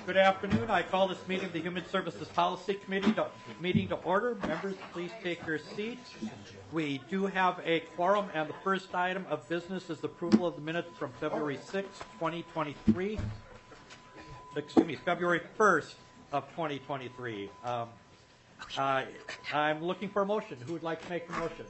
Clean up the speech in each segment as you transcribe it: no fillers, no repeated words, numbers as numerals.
Good afternoon. I call this meeting of the Human Services Policy Committee meeting to order. Members, please take your seats. We do have a quorum, and the first item of business is approval of the minutes from February 6, 2023. Excuse me, February 1st of 2023. I'm looking for a motion. Who would like to make the motion?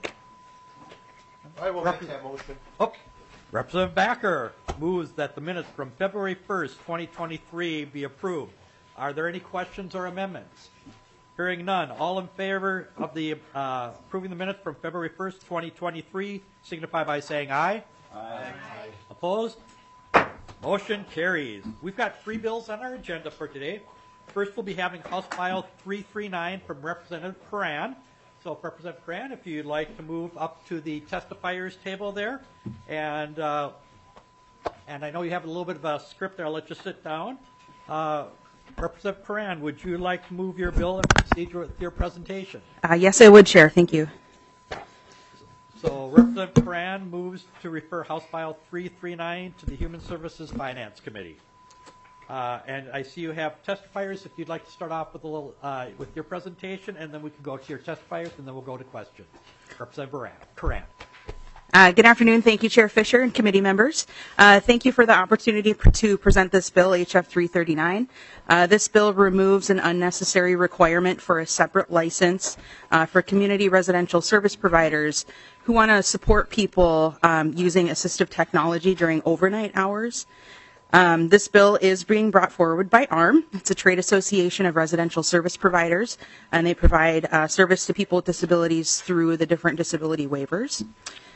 I will make that motion. Oh, Representative Backer moves that the minutes from February 1st, 2023 be approved. Are there any questions or amendments? Hearing none. All in favor of the approving the minutes from February 1st, 2023 signify by saying aye. Aye. Opposed? Motion carries. We've got 3 bills on our agenda for today. First, we'll be having House File 339 from Representative Curran. So, Representative Curran, if you'd like to move up to the testifiers table there, and I know you have a little bit of a script there. I'll let you sit down. Representative Curran, would you like to move your bill and proceed with your presentation? Yes, I would, Chair. Thank you. So, Representative Curran moves to refer House File 339 to the Human Services Finance Committee. And I see you have testifiers. If you'd like to start off with a little with your presentation, and then we can go to your testifiers, and then we'll go to questions. Representative Curran. Good afternoon. Thank you, Chair Fisher and committee members. Thank you for the opportunity to present this bill, HF 339. This bill removes an unnecessary requirement for a separate license for community residential service providers who want to support people using assistive technology during overnight hours. This bill is being brought forward by ARM. It's a trade association of residential service providers, and they provide service to people with disabilities through the different disability waivers.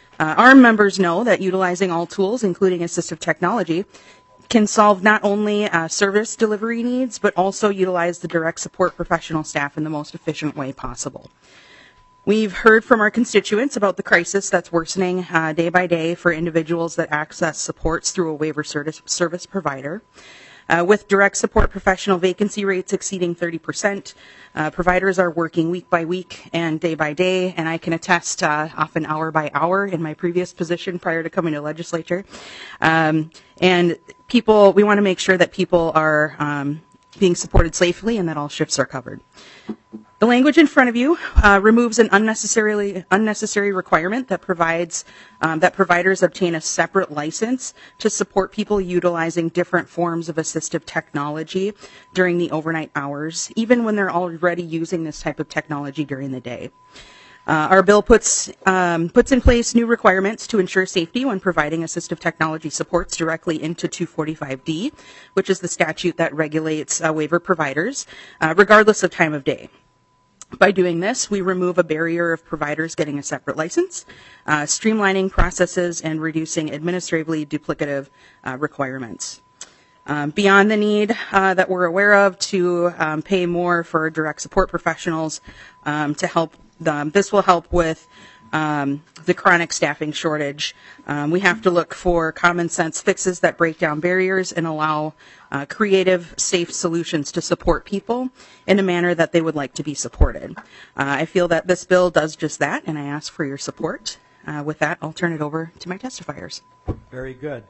ARM members know that utilizing all tools, including assistive technology, can solve not only service delivery needs, but also utilize the direct support professional staff in the most efficient way possible. We've heard from our constituents about the crisis that's worsening day by day for individuals that access supports through a waiver service provider. With direct support professional vacancy rates exceeding 30%, providers are working week by week and day by day, and I can attest often hour by hour in my previous position prior to coming to legislature. And people, we want to make sure that people are being supported safely and that all shifts are covered. The language in front of you removes an unnecessary requirement that provides that providers obtain a separate license to support people utilizing different forms of assistive technology during the overnight hours, even when they're already using this type of technology during the day. Our bill puts in place new requirements to ensure safety when providing assistive technology supports directly into 245D, which is the statute that regulates waiver providers, regardless of time of day. By doing this, we remove a barrier of providers getting a separate license, streamlining processes, and reducing administratively duplicative requirements. Beyond the need that we're aware of to pay more for direct support professionals to help them, this will help with the chronic staffing shortage. We have to look for common sense fixes that break down barriers and allow creative, safe solutions to support people in a manner that they would like to be supported. I feel that this bill does just that, and I ask for your support. With that, I'll turn it over to my testifiers. Very good.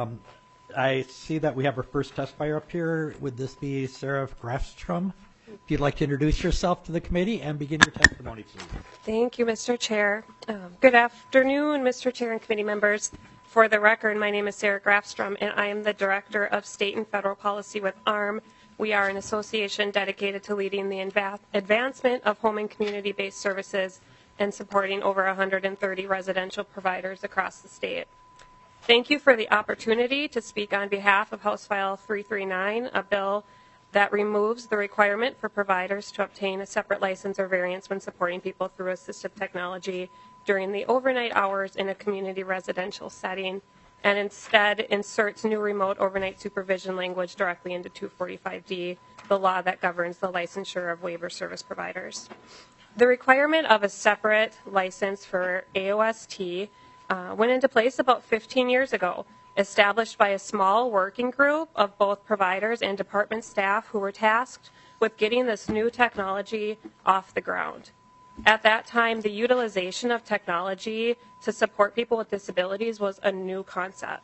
I see that we have our first testifier up here. Would this be Sarah Grafstrom? If you'd like to introduce yourself to the committee and begin your testimony, please. Thank you, Mr. Chair. Good afternoon, Mr. Chair and committee members. For the record, my name is Sarah Grafstrom, and I am the Director of State and Federal Policy with ARM. We are an association dedicated to leading the advancement of home and community-based services and supporting over 130 residential providers across the state. Thank you for the opportunity to speak on behalf of House File 339, a bill that removes the requirement for providers to obtain a separate license or variance when supporting people through assistive technology during the overnight hours in a community residential setting, and instead inserts new remote overnight supervision language directly into 245D, the law that governs the licensure of waiver service providers. The requirement of a separate license for AOST went into place about 15 years ago, established by a small working group of both providers and department staff who were tasked with getting this new technology off the ground. At that time, the utilization of technology to support people with disabilities was a new concept.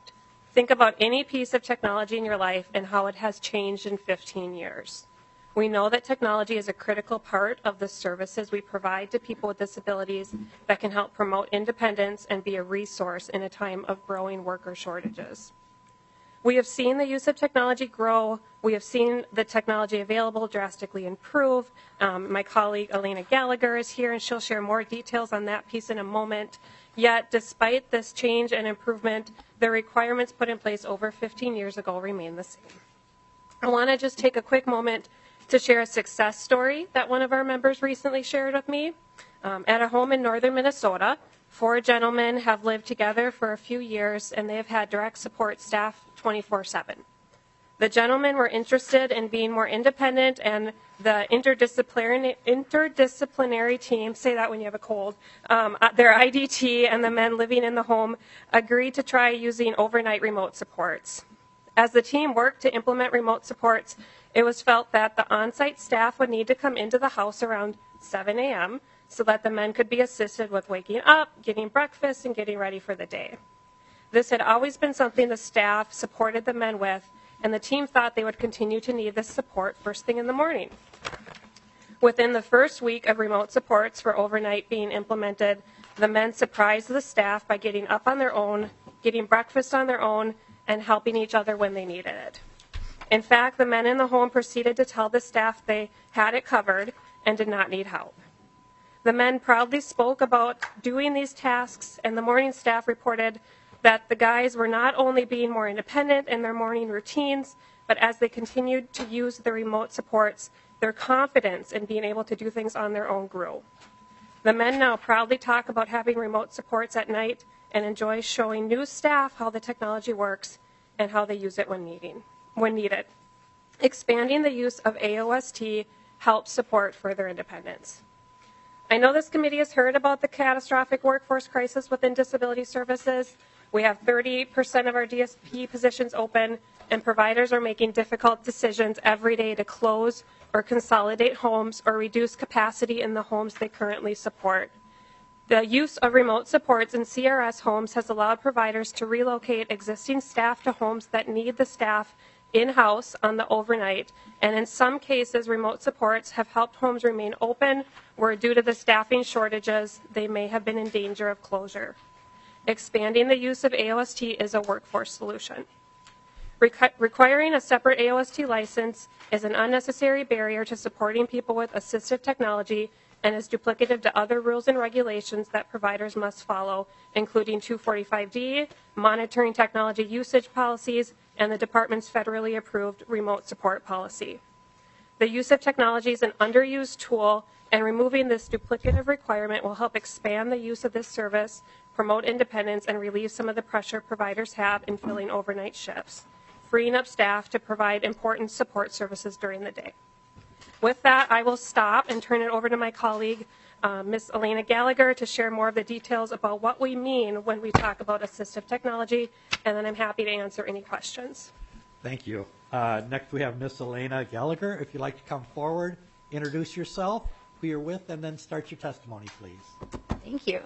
Think about any piece of technology in your life and how it has changed in 15 years. We know that technology is a critical part of the services we provide to people with disabilities that can help promote independence and be a resource in a time of growing worker shortages. We have seen the use of technology grow. We have seen the technology available drastically improve. My colleague Elena Gallagher is here and she'll share more details on that piece in a moment. Yet, despite this change and improvement, the requirements put in place over 15 years ago remain the same. I want to just take a quick moment to share a success story that one of our members recently shared with me. At a home in northern Minnesota, 4 gentlemen have lived together for a few years and they have had direct support staff 24/7. The gentlemen were interested in being more independent, and the interdisciplinary team, say that when you have a cold, their IDT and the men living in the home agreed to try using overnight remote supports. As the team worked to implement remote supports, it was felt that the on-site staff would need to come into the house around 7 a.m. so that the men could be assisted with waking up, getting breakfast, and getting ready for the day. This had always been something the staff supported the men with, and the team thought they would continue to need this support first thing in the morning. Within the first week of remote supports for overnight being implemented, the men surprised the staff by getting up on their own, getting breakfast on their own, and helping each other when they needed it. In fact, the men in the home proceeded to tell the staff they had it covered and did not need help. The men proudly spoke about doing these tasks, and the morning staff reported that the guys were not only being more independent in their morning routines, but as they continued to use the remote supports, their confidence in being able to do things on their own grew. The men now proudly talk about having remote supports at night and enjoy showing new staff how the technology works and how they use it when needed. Expanding the use of AOST helps support further independence. I know this committee has heard about the catastrophic workforce crisis within disability services. We have 30% of our DSP positions open, and providers are making difficult decisions every day to close or consolidate homes or reduce capacity in the homes they currently support. The use of remote supports in CRS homes has allowed providers to relocate existing staff to homes that need the staff in-house on the overnight, and in some cases, remote supports have helped homes remain open where, due to the staffing shortages, they may have been in danger of closure. Expanding the use of AOST is a workforce solution. Requiring a separate AOST license is an unnecessary barrier to supporting people with assistive technology and is duplicative to other rules and regulations that providers must follow, including 245D, monitoring technology usage policies, and the department's federally approved remote support policy. The use of technology is an underused tool, and removing this duplicative requirement will help expand the use of this service, promote independence, and relieve some of the pressure providers have in filling overnight shifts, freeing up staff to provide important support services during the day. With that, I will stop and turn it over to my colleague, Ms. Elena Gallagher, to share more of the details about what we mean when we talk about assistive technology, and then I'm happy to answer any questions. Thank you. Next, we have Ms. Elena Gallagher. If you'd like to come forward, introduce yourself, who you're with, and then start your testimony, please. Thank you.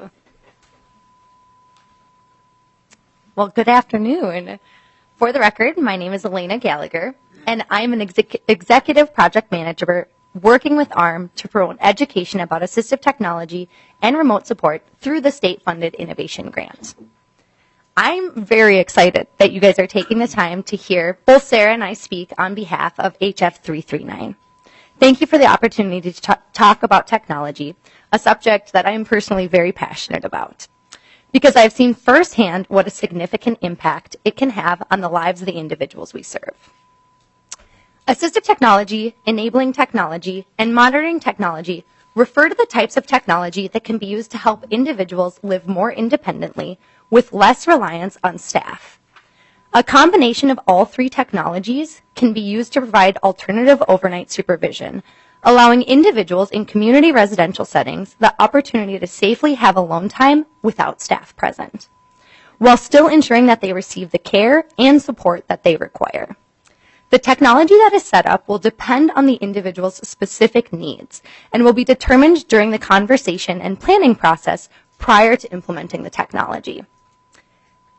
Well, good afternoon. For the record, my name is Elena Gallagher, and I'm an executive project manager working with ARM to promote education about assistive technology and remote support through the state-funded innovation grant. I'm very excited that you guys are taking the time to hear both Sarah and I speak on behalf of HF 339. Thank you for the opportunity to talk about technology, a subject that I am personally very passionate about, because I've seen firsthand what a significant impact it can have on the lives of the individuals we serve. Assistive technology, enabling technology, and monitoring technology refer to the types of technology that can be used to help individuals live more independently with less reliance on staff. A combination of all three technologies can be used to provide alternative overnight supervision, allowing individuals in community residential settings the opportunity to safely have alone time without staff present, while still ensuring that they receive the care and support that they require. The technology that is set up will depend on the individual's specific needs and will be determined during the conversation and planning process prior to implementing the technology.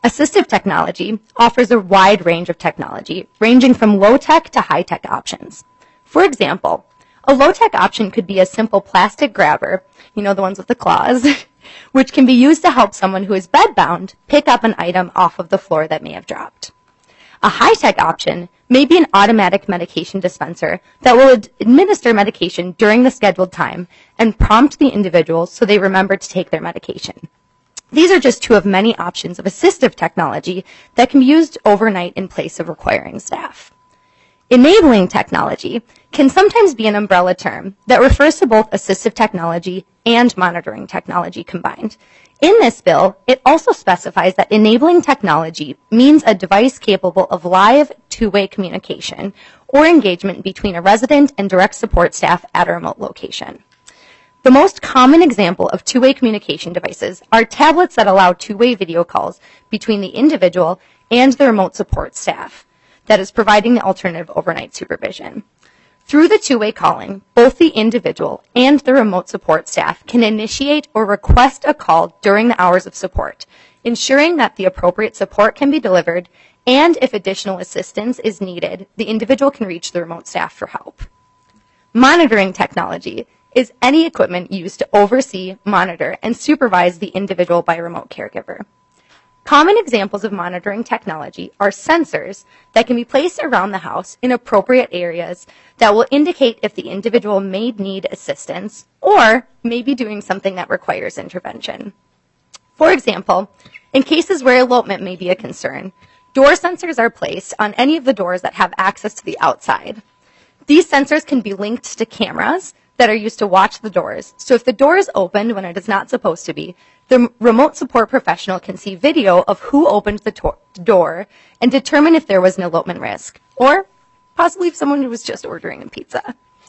Assistive technology offers a wide range of technology, ranging from low-tech to high-tech options. For example, a low-tech option could be a simple plastic grabber, you know, the ones with the claws, which can be used to help someone who is bedbound pick up an item off of the floor that may have dropped. A high-tech option may be an automatic medication dispenser that will administer medication during the scheduled time and prompt the individual so they remember to take their medication. These are just two of many options of assistive technology that can be used overnight in place of requiring staff. Enabling technology can sometimes be an umbrella term that refers to both assistive technology and monitoring technology combined. In this bill, it also specifies that enabling technology means a device capable of live two-way communication or engagement between a resident and direct support staff at a remote location. The most common example of two-way communication devices are tablets that allow two-way video calls between the individual and the remote support staff that is providing the alternative overnight supervision. Through the two-way calling, both the individual and the remote support staff can initiate or request a call during the hours of support, ensuring that the appropriate support can be delivered, and if additional assistance is needed, the individual can reach the remote staff for help. Monitoring technology is any equipment used to oversee, monitor, and supervise the individual by a remote caregiver. Common examples of monitoring technology are sensors that can be placed around the house in appropriate areas that will indicate if the individual may need assistance or may be doing something that requires intervention. For example, in cases where elopement may be a concern, door sensors are placed on any of the doors that have access to the outside. These sensors can be linked to cameras that are used to watch the doors. So if the door is opened when it is not supposed to be, the remote support professional can see video of who opened the door and determine if there was an elopement risk, or possibly if someone was just ordering a pizza.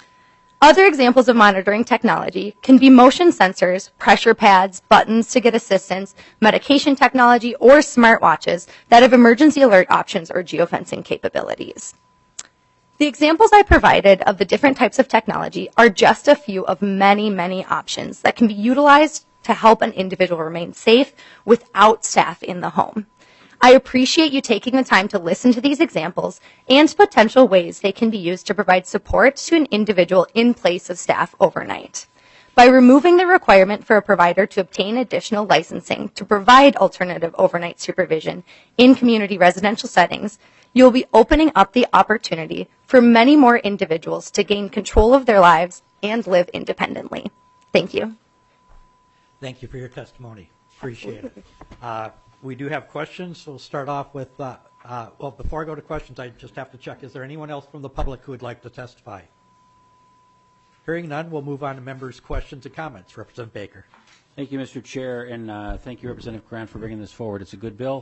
Other examples of monitoring technology can be motion sensors, pressure pads, buttons to get assistance, medication technology, or smartwatches that have emergency alert options or geofencing capabilities. The examples I provided of the different types of technology are just a few of many, many options that can be utilized to help an individual remain safe without staff in the home. I appreciate you taking the time to listen to these examples and potential ways they can be used to provide support to an individual in place of staff overnight. By removing the requirement for a provider to obtain additional licensing to provide alternative overnight supervision in community residential settings, you'll be opening up the opportunity for many more individuals to gain control of their lives and live independently. Thank you. Thank you for your testimony. Appreciate it. We do have questions. So we'll start off with, well, before I go to questions, I just have to check. Is there anyone else from the public who would like to testify? Hearing none, we'll move on to members' questions and comments. Representative Baker. Thank you, Mr. Chair, and thank you, Representative Grant, for bringing this forward. It's a good bill,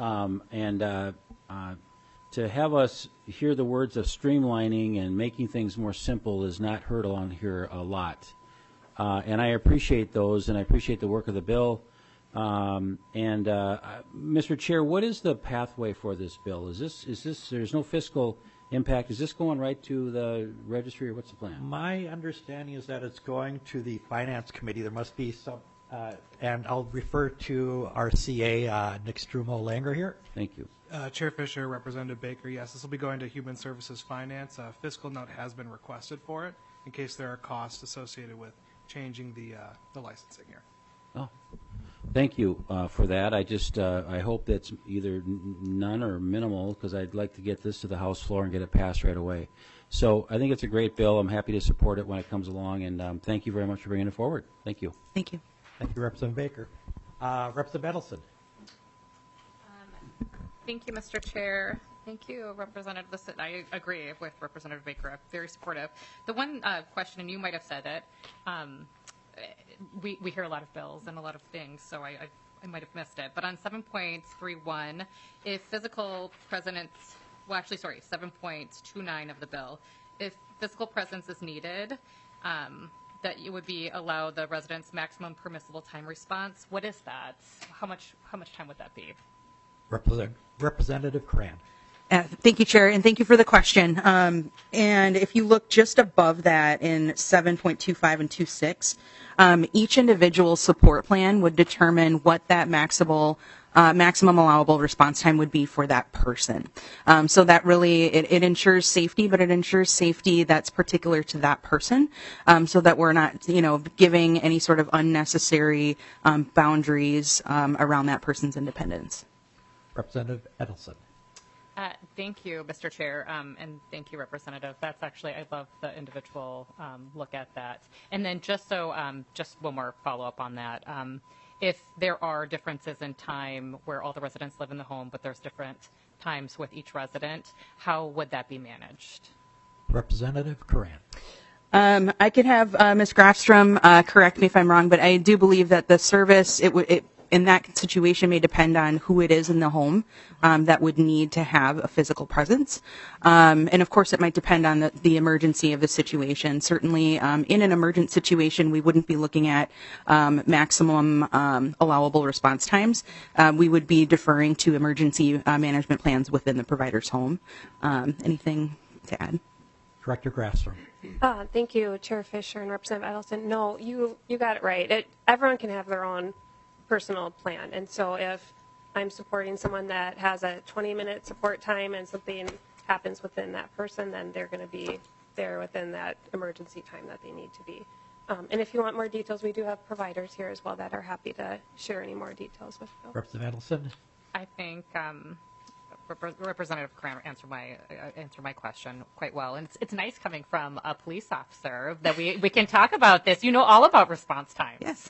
to have us hear the words of streamlining and making things more simple is not heard along here a lot. And I appreciate those, and I appreciate the work of the bill. Mr. Chair, what is the pathway for this bill? Is this, there's no fiscal impact. Is this going right to the registry, or what's the plan? My understanding is that it's going to the Finance Committee. There must be some, and I'll refer to our CA, Nick Strumo-Langer here. Thank you. Chair Fisher, Representative Baker, yes, this will be going to Human Services Finance. A fiscal note has been requested for it in case there are costs associated with changing the licensing here. Oh, thank you for that. I just I hope that's either none or minimal, because I'd like to get this to the House floor and get it passed right away. So I think it's a great bill. I'm happy to support it when it comes along, and thank you very much for bringing it forward. Thank you. Thank you. Thank you, Representative Baker. Representative Edelson. Thank you, Mr. Chair. Thank you, Representative Liston. I agree with Representative Baker. I'm very supportive. The one question, and you might have said it, we hear a lot of bills and a lot of things, so I might have missed it. But on 7.31, if physical presence, well, actually, sorry, 7.29 of the bill, if physical presence is needed, that you would be allow the residents maximum permissible time response. What is that? How much time would that be? Representative Cran. Thank you, Chair, and thank you for the question. And if you look just above that in 7.25 and 26, each individual support plan would determine what that maximal maximum allowable response time would be for that person. So that really, it ensures safety, but it ensures safety that's particular to that person, so that we're not, giving any sort of unnecessary boundaries around that person's independence. Representative Edelson. Thank you, Mr. Chair, and thank you, Representative. That's actually, I love the individual look at that. And then just one more follow-up on that. If there are differences in time where all the residents live in the home, but there's different times with each resident, how would that be managed? Representative Curran. I could have Ms. Grafstrom correct me if I'm wrong, but I do believe that the service, it in that situation may depend on who it is in the home that would need to have a physical presence. And of course, it might depend on the emergency of the situation. Certainly, in an emergent situation, we wouldn't be looking at maximum allowable response times. We would be deferring to emergency management plans within the provider's home. Anything to add? Director Grafstrom. Thank you, Chair Fisher and Representative Edelson. No, you got it right. Everyone can have their own personal plan. And so if I'm supporting someone that has a 20-minute support time and something happens within that person, then they're going to be there within that emergency time that they need to be. And if you want more details, we do have providers here as well that are happy to share any more details with you. Representative Edelson. I think Representative Cram answered my question quite well, and it's nice coming from a police officer that we can talk about this. You know all about response times. Yes.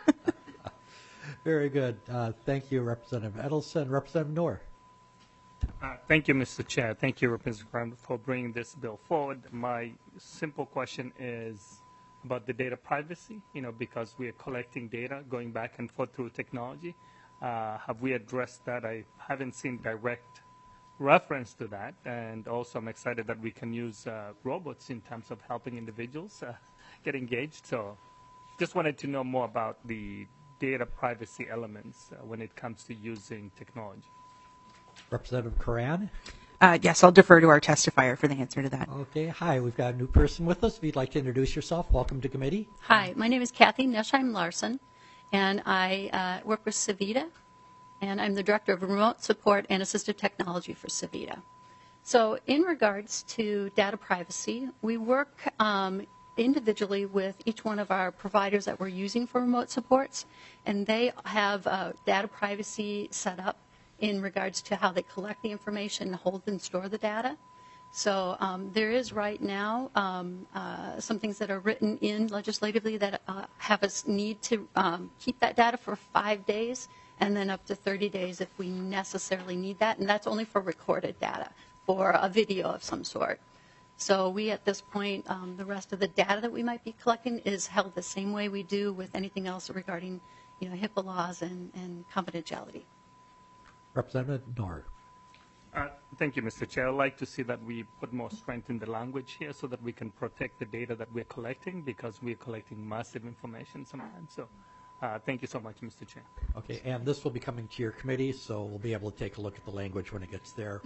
Very good. Thank you, Representative Edelson. Representative Noor. Thank you, Mr. Chair. Thank you, Representative Cram, for bringing this bill forward. My simple question is about the data privacy, because we are collecting data, going back and forth through technology. Have we addressed that? I haven't seen direct reference to that. And also, I'm excited that we can use robots in terms of helping individuals get engaged. So just wanted to know more about the data privacy elements when it comes to using technology. Representative Curran. Yes, I'll defer to our testifier for the answer to that. Okay. Hi, we've got a new person with us. If you'd like to introduce yourself, welcome to committee. Hi, my name is Kathy Neschheim Larson, and I work with Civita, and I'm the Director of Remote Support and Assistive Technology for Civita. So in regards to data privacy, we work individually with each one of our providers that we're using for remote supports, and they have data privacy set up in regards to how they collect the information, hold and store the data. So there is right now some things that are written in legislatively that have us need to keep that data for 5 days and then up to 30 days if we necessarily need that, and that's only for recorded data, for a video of some sort. So we, at this point, the rest of the data that we might be collecting is held the same way we do with anything else regarding, HIPAA laws and confidentiality. Representative Noor. Thank you, Mr. Chair. I'd like to see that we put more strength in the language here so that we can protect the data that we're collecting, because we're collecting massive information sometimes. So thank you so much, Mr. Chair. Okay, and this will be coming to your committee, so we'll be able to take a look at the language when it gets there.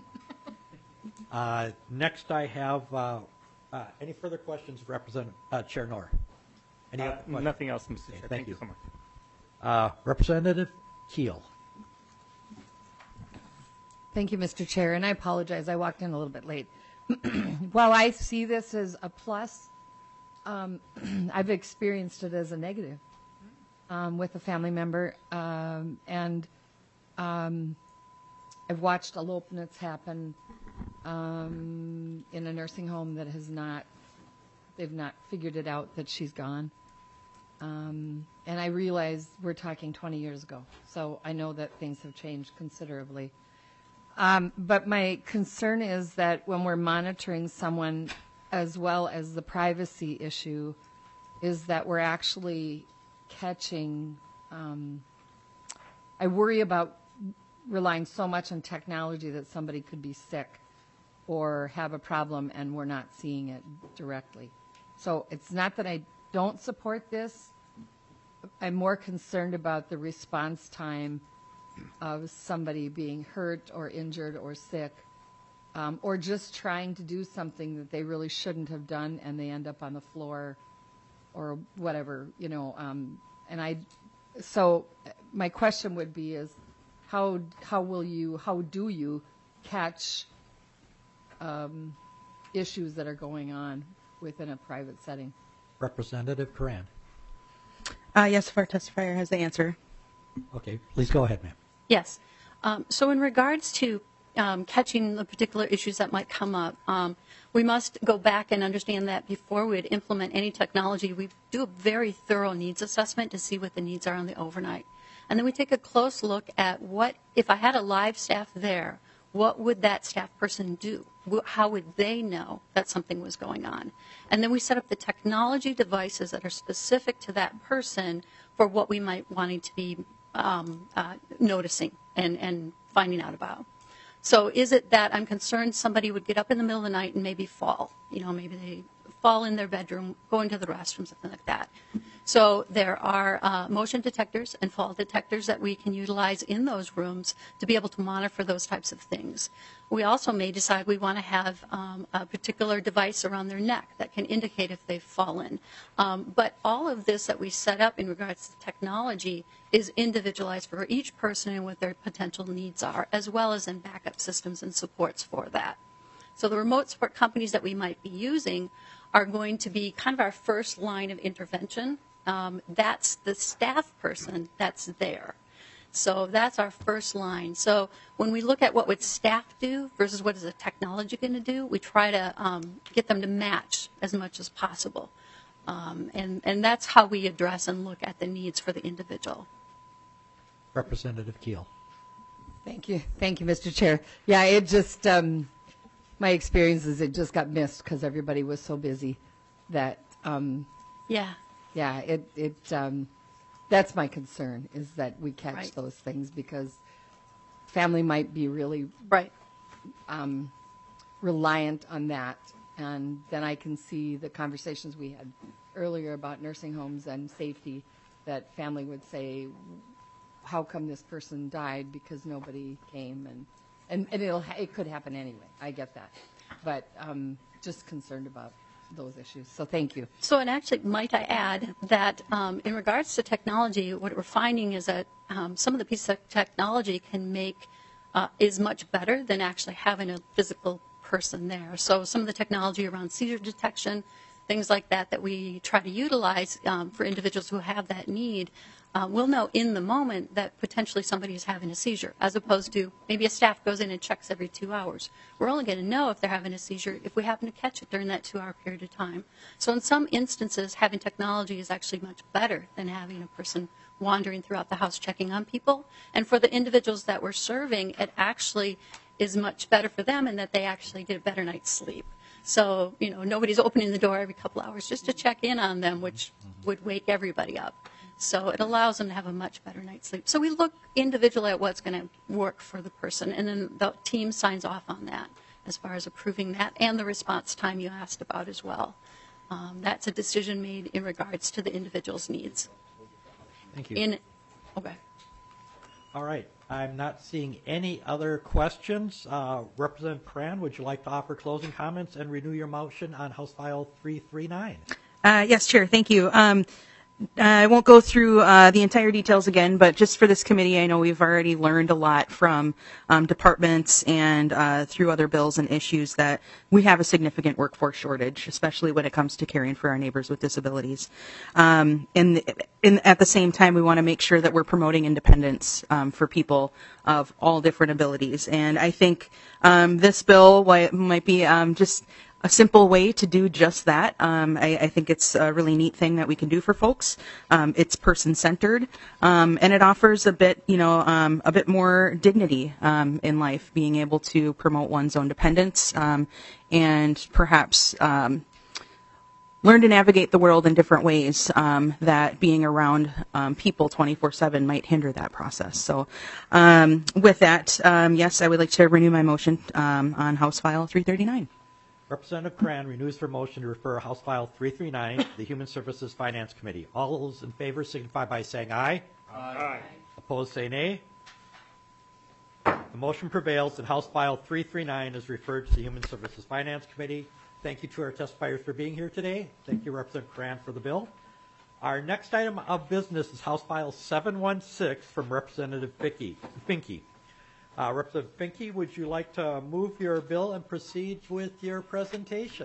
Next, I have any further questions, Representative Chair Noor? Any other questions? Nothing else, Mr. Chair. Thank you so much. Representative Keel. Thank you, Mr. Chair, and I apologize. I walked in a little bit late. While I see this as a plus, I've experienced it as a negative with a family member, and I've watched elopements happen in a nursing home that they've not figured it out that she's gone. And I realize we're talking 20 years ago, so I know that things have changed considerably. But my concern is that when we're monitoring someone, as well as the privacy issue, is that we're actually catching. I worry about relying so much on technology that somebody could be sick or have a problem and we're not seeing it directly. So it's not that I don't support this. I'm more concerned about the response time of somebody being hurt or injured or sick, or just trying to do something that they really shouldn't have done and they end up on the floor or whatever, So my question would be is, how do you catch issues that are going on within a private setting? Representative Coran. Yes, if our testifier has the answer. Okay, please go ahead, ma'am. Yes. So in regards to catching the particular issues that might come up, we must go back and understand that before we would implement any technology, we do a very thorough needs assessment to see what the needs are on the overnight. And then we take a close look at what, if I had a live staff there, what would that staff person do? How would they know that something was going on? And then we set up the technology devices that are specific to that person for what we might wanting to be noticing and finding out about. So is it that I'm concerned somebody would get up in the middle of the night and maybe fall? You know, maybe they fall in their bedroom, go into the restroom, something like that. So there are motion detectors and fall detectors that we can utilize in those rooms to be able to monitor those types of things. We also may decide we want to have a particular device around their neck that can indicate if they've fallen. But all of this that we set up in regards to technology is individualized for each person and what their potential needs are, as well as in backup systems and supports for that. So the remote support companies that we might be using are going to be kind of our first line of intervention. That's the staff person that's there. So that's our first line. So when we look at what would staff do versus what is the technology going to do, we try to get them to match as much as possible. And that's how we address and look at the needs for the individual. Representative Keel. Thank you, Mr. Chair. Yeah, it just my experience is it just got missed because everybody was so busy that that's my concern, is that we catch those things, because family might be really reliant on that. And then I can see the conversations we had earlier about nursing homes and safety, that family would say, how come this person died? Because nobody came, and it could happen anyway. I get that, but just concerned about those issues. So thank you. So, and actually, might I add that in regards to technology, what we're finding is that some of the pieces of technology can make is much better than actually having a physical person there. So some of the technology around seizure detection, things like that, that we try to utilize for individuals who have that need, we'll know in the moment that potentially somebody is having a seizure, as opposed to maybe a staff goes in and checks every 2 hours. We're only going to know if they're having a seizure if we happen to catch it during that 2-hour period of time. So in some instances, having technology is actually much better than having a person wandering throughout the house checking on people. And for the individuals that we're serving, it actually is much better for them in that they actually get a better night's sleep. So, you know, nobody's opening the door every couple hours just to check in on them, which would wake everybody up. So it allows them to have a much better night's sleep. So we look individually at what's going to work for the person, and then the team signs off on that as far as approving that, and the response time you asked about as well. That's a decision made in regards to the individual's needs. Thank you. Okay. All right. I'm not seeing any other questions. Representative Cran, would you like to offer closing comments and renew your motion on House File 339? Yes, Chair. Thank you. I won't go through the entire details again, but just for this committee, I know we've already learned a lot from departments and through other bills and issues that we have a significant workforce shortage, especially when it comes to caring for our neighbors with disabilities. And at the same time, we want to make sure that we're promoting independence for people of all different abilities. And I think this bill might be just a simple way to do just that. I think it's a really neat thing that we can do for folks. It's person-centered, and it offers a bit more dignity in life, being able to promote one's own dependence and perhaps learn to navigate the world in different ways that being around people 24/7 might hinder that process. So with that, yes, I would like to renew my motion on House File 339. Representative Cran renews her motion to refer House File 339 to the Human Services Finance Committee. All those in favor signify by saying aye. Aye. Opposed, say nay. The motion prevails and House File 339 is referred to the Human Services Finance Committee. Thank you to our testifiers for being here today. Thank you, Representative Cran, for the bill. Our next item of business is House File 716 from Representative Finke. Representative Finke, would you like to move your bill and proceed with your presentation?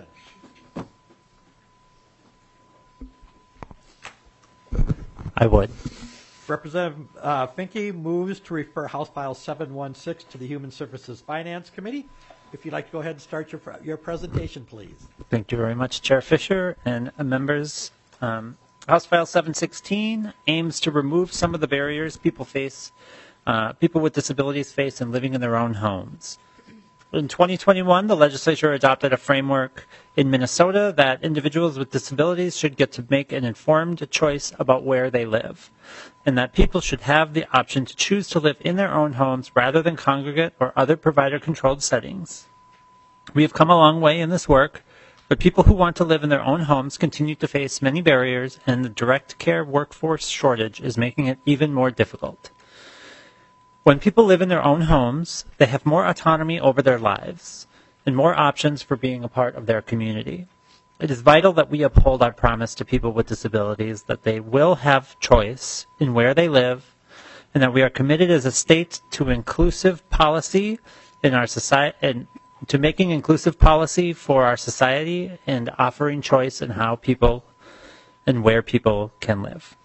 I would. Representative Finke moves to refer House File 716 to the Human Services Finance Committee. If you'd like to go ahead and start your presentation, please. Thank you very much, Chair Fisher and members. House File 716 aims to remove some of the barriers people with disabilities face in living in their own homes. In 2021, the legislature adopted a framework in Minnesota that individuals with disabilities should get to make an informed choice about where they live, and that people should have the option to choose to live in their own homes rather than congregate or other provider-controlled settings. We have come a long way in this work, but people who want to live in their own homes continue to face many barriers, and the direct care workforce shortage is making it even more difficult. When people live in their own homes, they have more autonomy over their lives and more options for being a part of their community. It is vital that we uphold our promise to people with disabilities that they will have choice in where they live, and that we are committed as a state to inclusive policy in our society and to making inclusive policy for our society and offering choice in how people and where people can live.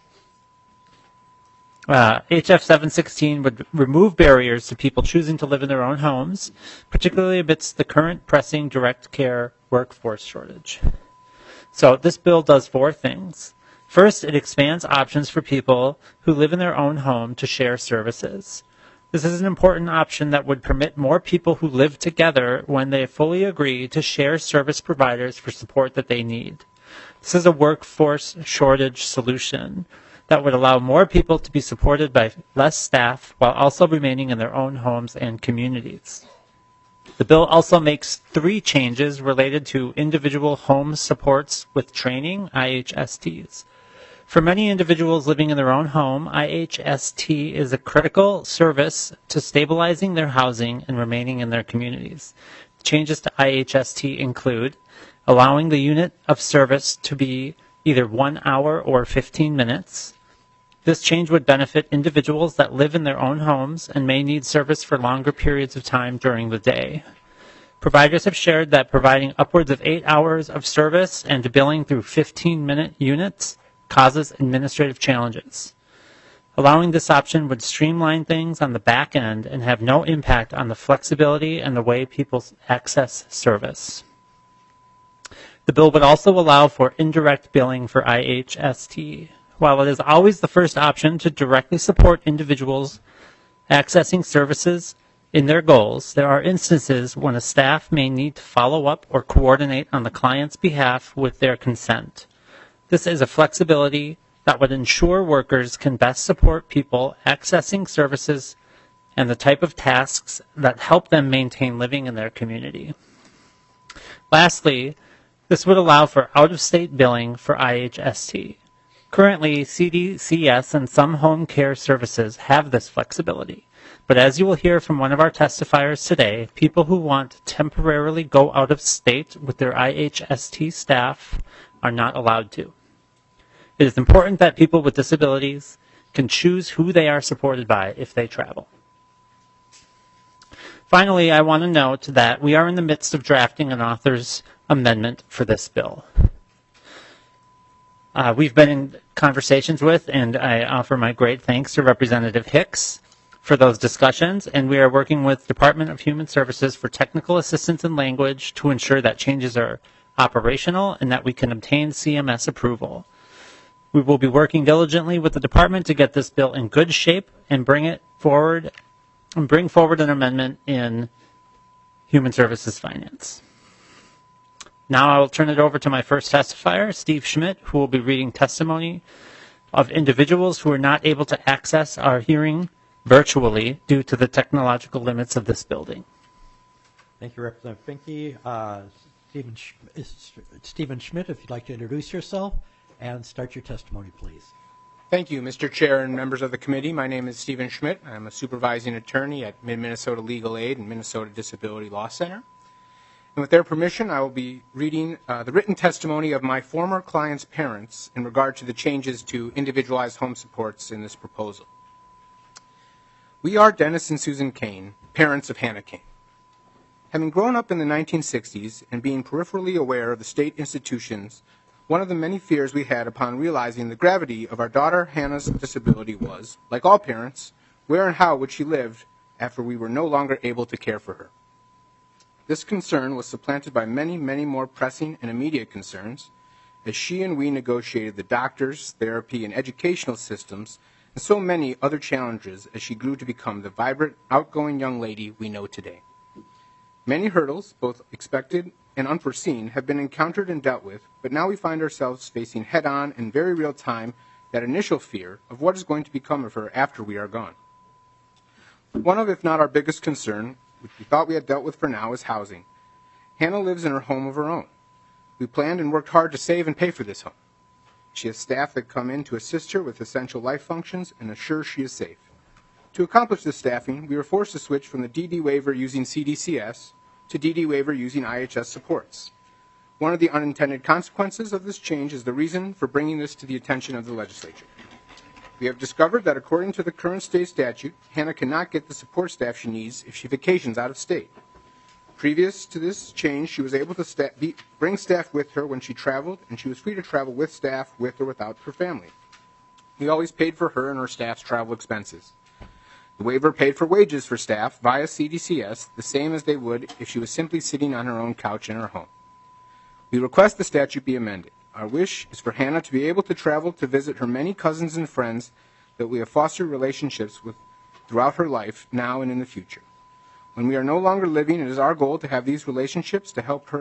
HF 716 would remove barriers to people choosing to live in their own homes, particularly amidst the current pressing direct care workforce shortage. So this bill does four things. First, it expands options for people who live in their own home to share services. This is an important option that would permit more people who live together, when they fully agree, to share service providers for support that they need. This is a workforce shortage solution that would allow more people to be supported by less staff while also remaining in their own homes and communities. The bill also makes three changes related to individual home supports with training, IHSTs. For many individuals living in their own home, IHST is a critical service to stabilizing their housing and remaining in their communities. Changes to IHST include allowing the unit of service to be either 1 hour or 15 minutes. This change would benefit individuals that live in their own homes and may need service for longer periods of time during the day. Providers have shared that providing upwards of 8 hours of service and billing through 15-minute units causes administrative challenges. Allowing this option would streamline things on the back end and have no impact on the flexibility and the way people access service. The bill would also allow for indirect billing for IHST. While it is always the first option to directly support individuals accessing services in their goals, there are instances when a staff may need to follow up or coordinate on the client's behalf with their consent. This is a flexibility that would ensure workers can best support people accessing services and the type of tasks that help them maintain living in their community. Lastly, this would allow for out-of-state billing for IHST. Currently, CDCS and some home care services have this flexibility. But as you will hear from one of our testifiers today, people who want to temporarily go out of state with their IHST staff are not allowed to. It is important that people with disabilities can choose who they are supported by if they travel. Finally, I want to note that we are in the midst of drafting an author's amendment for this bill. We've been in conversations with, and I offer my great thanks to Representative Hicks for those discussions, and we are working with Department of Human Services for technical assistance in language to ensure that changes are operational and that we can obtain CMS approval. We will be working diligently with the department to get this bill in good shape and bring forward an amendment in Human Services Finance. Now I will turn it over to my first testifier, Steve Schmidt, who will be reading testimony of individuals who are not able to access our hearing virtually due to the technological limits of this building. Thank you, Representative Finke. Stephen Schmidt, if you'd like to introduce yourself and start your testimony, please. Thank you, Mr. Chair and members of the committee. My name is Stephen Schmidt. I'm a supervising attorney at Mid-Minnesota Legal Aid and Minnesota Disability Law Center. And with their permission, I will be reading the written testimony of my former client's parents in regard to the changes to individualized home supports in this proposal. We are Dennis and Susan Kane, parents of Hannah Kane. Having grown up in the 1960s and being peripherally aware of the state institutions, one of the many fears we had upon realizing the gravity of our daughter Hannah's disability was, like all parents, where and how would she live after we were no longer able to care for her. This concern was supplanted by many, many more pressing and immediate concerns as she and we negotiated the doctors, therapy, and educational systems and so many other challenges as she grew to become the vibrant, outgoing young lady we know today. Many hurdles, both expected and unforeseen, have been encountered and dealt with, but now we find ourselves facing head-on in very real time that initial fear of what is going to become of her after we are gone. One of, if not our biggest concern, which we thought we had dealt with for now, is housing. Hannah lives in her home of her own. We planned and worked hard to save and pay for this home. She has staff that come in to assist her with essential life functions and assure she is safe. To accomplish this staffing, we were forced to switch from the DD waiver using CDCS to DD waiver using IHS supports. One of the unintended consequences of this change is the reason for bringing this to the attention of the legislature. We have discovered that according to the current state statute, Hannah cannot get the support staff she needs if she vacations out of state. Previous to this change, she was able to bring staff with her when she traveled, and she was free to travel with staff, with or without her family. We always paid for her and her staff's travel expenses. The waiver paid for wages for staff via CDCS, the same as they would if she was simply sitting on her own couch in her home. We request the statute be amended. Our wish is for Hannah to be able to travel to visit her many cousins and friends that we have fostered relationships with throughout her life, now and in the future. When we are no longer living, it is our goal to have these relationships to help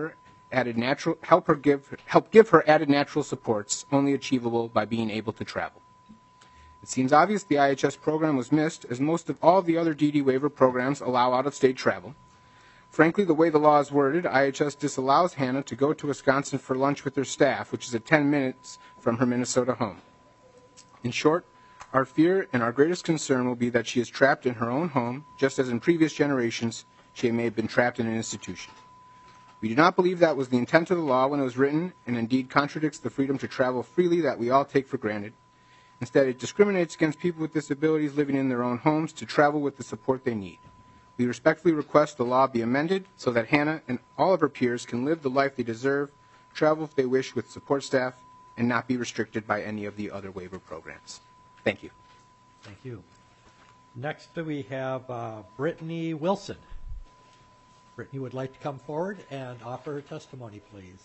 give her added natural supports, only achievable by being able to travel. It seems obvious the IHS program was missed, as most of all the other DD waiver programs allow out-of-state travel. Frankly, the way the law is worded, IHS disallows Hannah to go to Wisconsin for lunch with her staff, which is at 10 minutes from her Minnesota home. In short, our fear and our greatest concern will be that she is trapped in her own home, just as in previous generations she may have been trapped in an institution. We do not believe that was the intent of the law when it was written, and indeed contradicts the freedom to travel freely that we all take for granted. Instead, it discriminates against people with disabilities living in their own homes to travel with the support they need. We respectfully request the law be amended so that Hannah and all of her peers can live the life they deserve, travel if they wish with support staff, and not be restricted by any of the other waiver programs. Thank you. Thank you. Next, we have Brittany Wilson. Brittany would like to come forward and offer her testimony, please.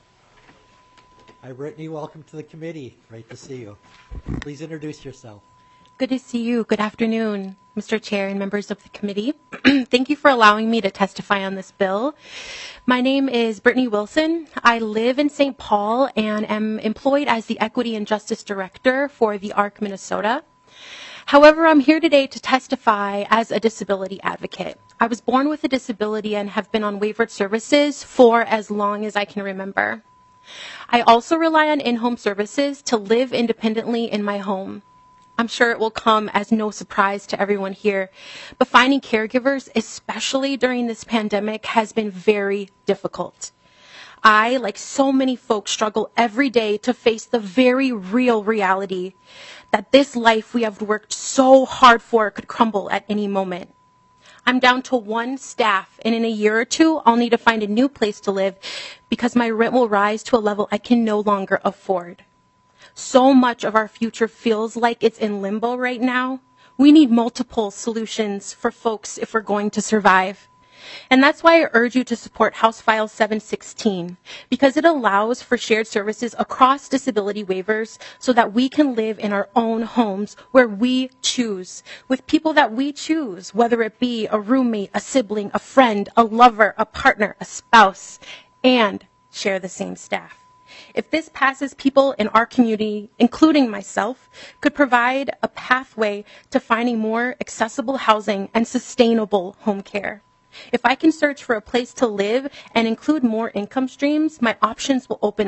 Hi, Brittany. Welcome to the committee. Great to see you. Please introduce yourself. Good to see you. Good afternoon, Mr. Chair and members of the committee. Thank you for allowing me to testify on this bill. My name is Brittany Wilson. I live in St. Paul and am employed as the Equity and Justice Director for the ARC Minnesota. However, I'm here today to testify as a disability advocate. I was born with a disability and have been on waivered services for as long as I can remember. I also rely on in-home services to live independently in my home. I'm sure it will come as no surprise to everyone here, but finding caregivers, especially during this pandemic, has been very difficult. I, like so many folks, struggle every day to face the very real reality that this life we have worked so hard for could crumble at any moment. I'm down to one staff, and in a year or two, I'll need to find a new place to live because my rent will rise to a level I can no longer afford. So much of our future feels like it's in limbo right now. We need multiple solutions for folks if we're going to survive. And that's why I urge you to support House File 716, because it allows for shared services across disability waivers so that we can live in our own homes where we choose, with people that we choose, whether it be a roommate, a sibling, a friend, a lover, a partner, a spouse, and share the same staff. If this passes, people in our community, including myself, could provide a pathway to finding more accessible housing and sustainable home care. If I can search for a place to live and include more income streams, my options will open up.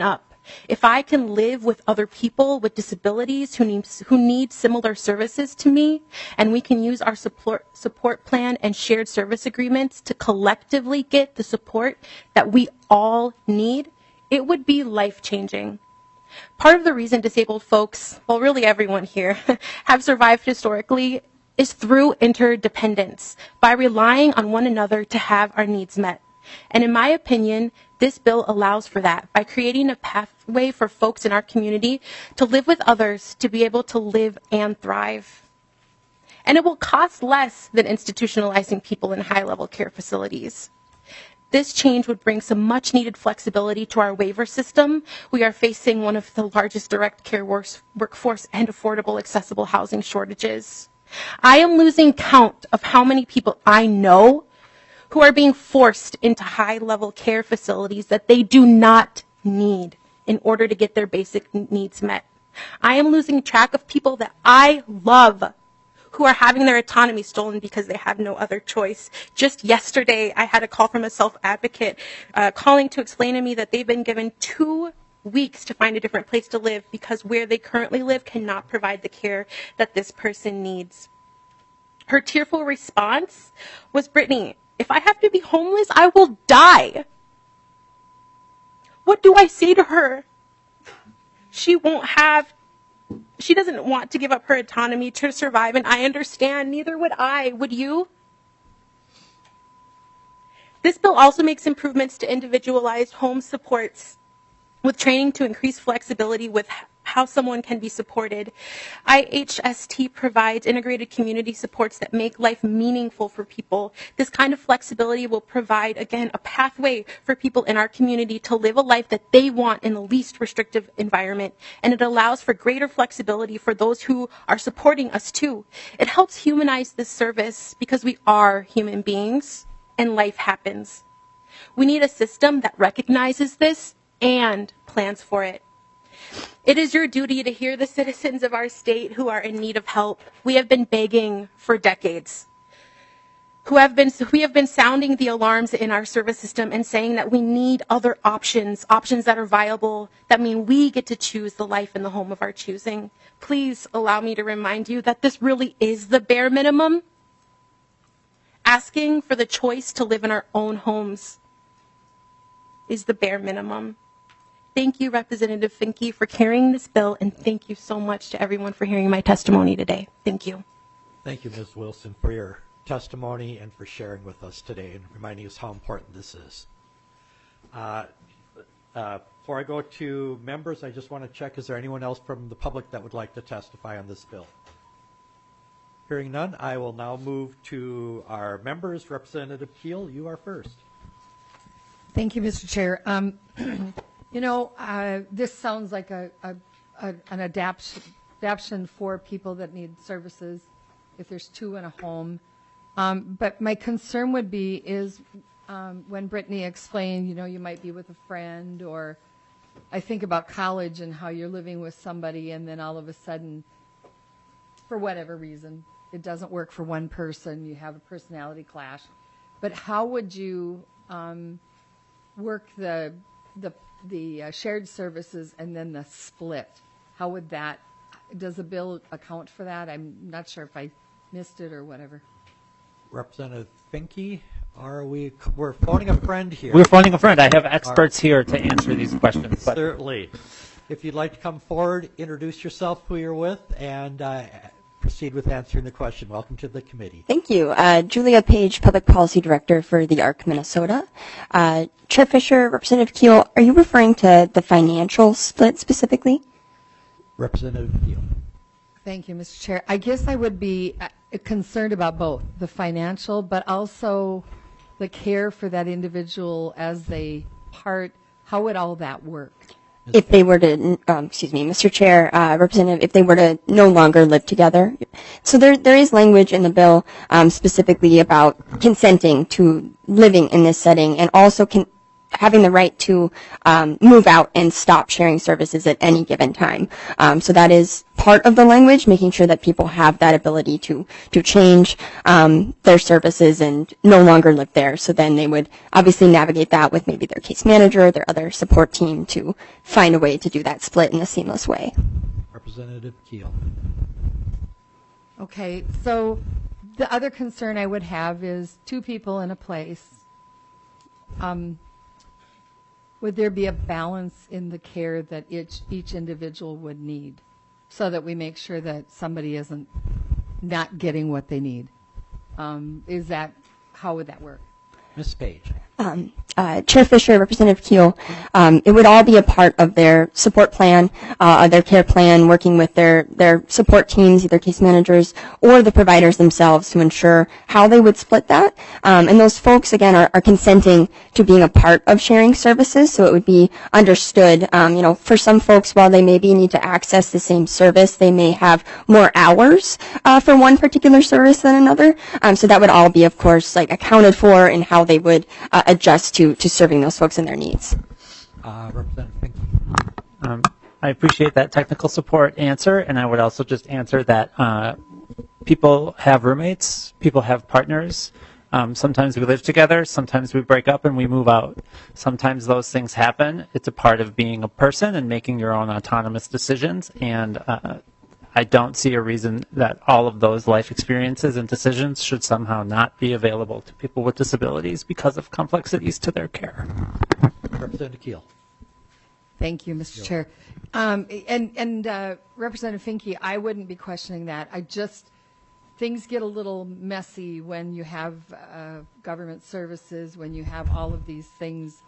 If I can live with other people with disabilities who need similar services to me, and we can use our support plan and shared service agreements to collectively get the support that we all need, it would be life-changing. Part of the reason disabled folks, well, really everyone here, have survived historically is through interdependence, by relying on one another to have our needs met. And in my opinion, this bill allows for that by creating a pathway for folks in our community to live with others, to be able to live and thrive. And it will cost less than institutionalizing people in high-level care facilities. This change would bring some much-needed flexibility to our waiver system. We are facing one of the largest direct care workforce and affordable accessible housing shortages. I am losing count of how many people I know who are being forced into high-level care facilities that they do not need in order to get their basic needs met. I am losing track of people that I love who are having their autonomy stolen because they have no other choice. Just yesterday, I had a call from a self-advocate calling to explain to me that they've been given 2 weeks to find a different place to live because where they currently live cannot provide the care that this person needs. Her tearful response was, "Brittany, if I have to be homeless, I will die." What do I say to her? She doesn't want to give up her autonomy to survive, and I understand. Neither would I. Would you? This bill also makes improvements to individualized home supports with training to increase flexibility with how someone can be supported. IHST provides integrated community supports that make life meaningful for people. This kind of flexibility will provide, again, a pathway for people in our community to live a life that they want in the least restrictive environment. And it allows for greater flexibility for those who are supporting us too. It helps humanize this service because we are human beings and life happens. We need a system that recognizes this and plans for it. It is your duty to hear the citizens of our state who are in need of help. We have been begging for decades. We have been sounding the alarms in our service system and saying that we need other options that are viable, that mean we get to choose the life and the home of our choosing. Please allow me to remind you that this really is the bare minimum. Asking for the choice to live in our own homes is the bare minimum. Thank you, Representative Finke, for carrying this bill, and thank you so much to everyone for hearing my testimony today. Thank you. Thank you, Ms. Wilson, for your testimony and for sharing with us today and reminding us how important this is. Before I go to members, I just want to check, is there anyone else from the public that would like to testify on this bill? Hearing none, I will now move to our members. Representative Keel, you are first. Thank you, Mr. Chair. You know, this sounds like an adaptation for people that need services if there's 2 in a home. But my concern would be is when Brittany explained, you know, you might be with a friend, or I think about college and how you're living with somebody and then all of a sudden, for whatever reason, it doesn't work for one person, you have a personality clash. But how would you work the shared services and then the split? How would that, does the bill account for that? I'm not sure if I missed it or whatever. Representative Finke, we're phoning a friend here. We're phoning a friend. I have experts here to answer these questions. But. Certainly. If you'd like to come forward, introduce yourself, who you're with, and proceed with answering the question. Welcome to the committee. Thank you. Julia Page, Public Policy Director for the ARC Minnesota. Chair Fisher, Representative Keel, are you referring to the financial split specifically? Representative Keel. Thank you, Mr. Chair. I guess I would be concerned about both, the financial, but also the care for that individual as they part. How would all that work? If they were to, Mr. Chair, Representative, if they were to no longer live together. So there is language in the bill specifically about consenting to living in this setting, and also having the right to move out and stop sharing services at any given time. So that is part of the language, making sure that people have that ability to change their services and no longer live there. So then they would obviously navigate that with maybe their case manager, their other support team to find a way to do that split in a seamless way. Representative Keel. Okay, so the other concern I would have is two people in a place. Would there be a balance in the care that each individual would need so that we make sure that somebody isn't not getting what they need? How would that work? Ms. Page. Chair Fisher, Representative Keel, it would all be a part of their support plan, their care plan, working with their support teams, either case managers or the providers themselves to ensure how they would split that. And those folks, again, are consenting to being a part of sharing services, so it would be understood. For some folks, while they maybe need to access the same service, they may have more hours for one particular service than another. So that would all be, of course, accounted for in how they would adjust to serving those folks and their needs. Representative Pinky. I appreciate that technical support answer, and I would also just answer that people have roommates, people have partners. Sometimes we live together, sometimes we break up and we move out. Sometimes those things happen. It's a part of being a person and making your own autonomous decisions, and I don't see a reason that all of those life experiences and decisions should somehow not be available to people with disabilities because of complexities to their care. Representative Keel. Thank you, Mr. Chair. Representative Finke, I wouldn't be questioning that. Things get a little messy when you have government services, when you have all of these things,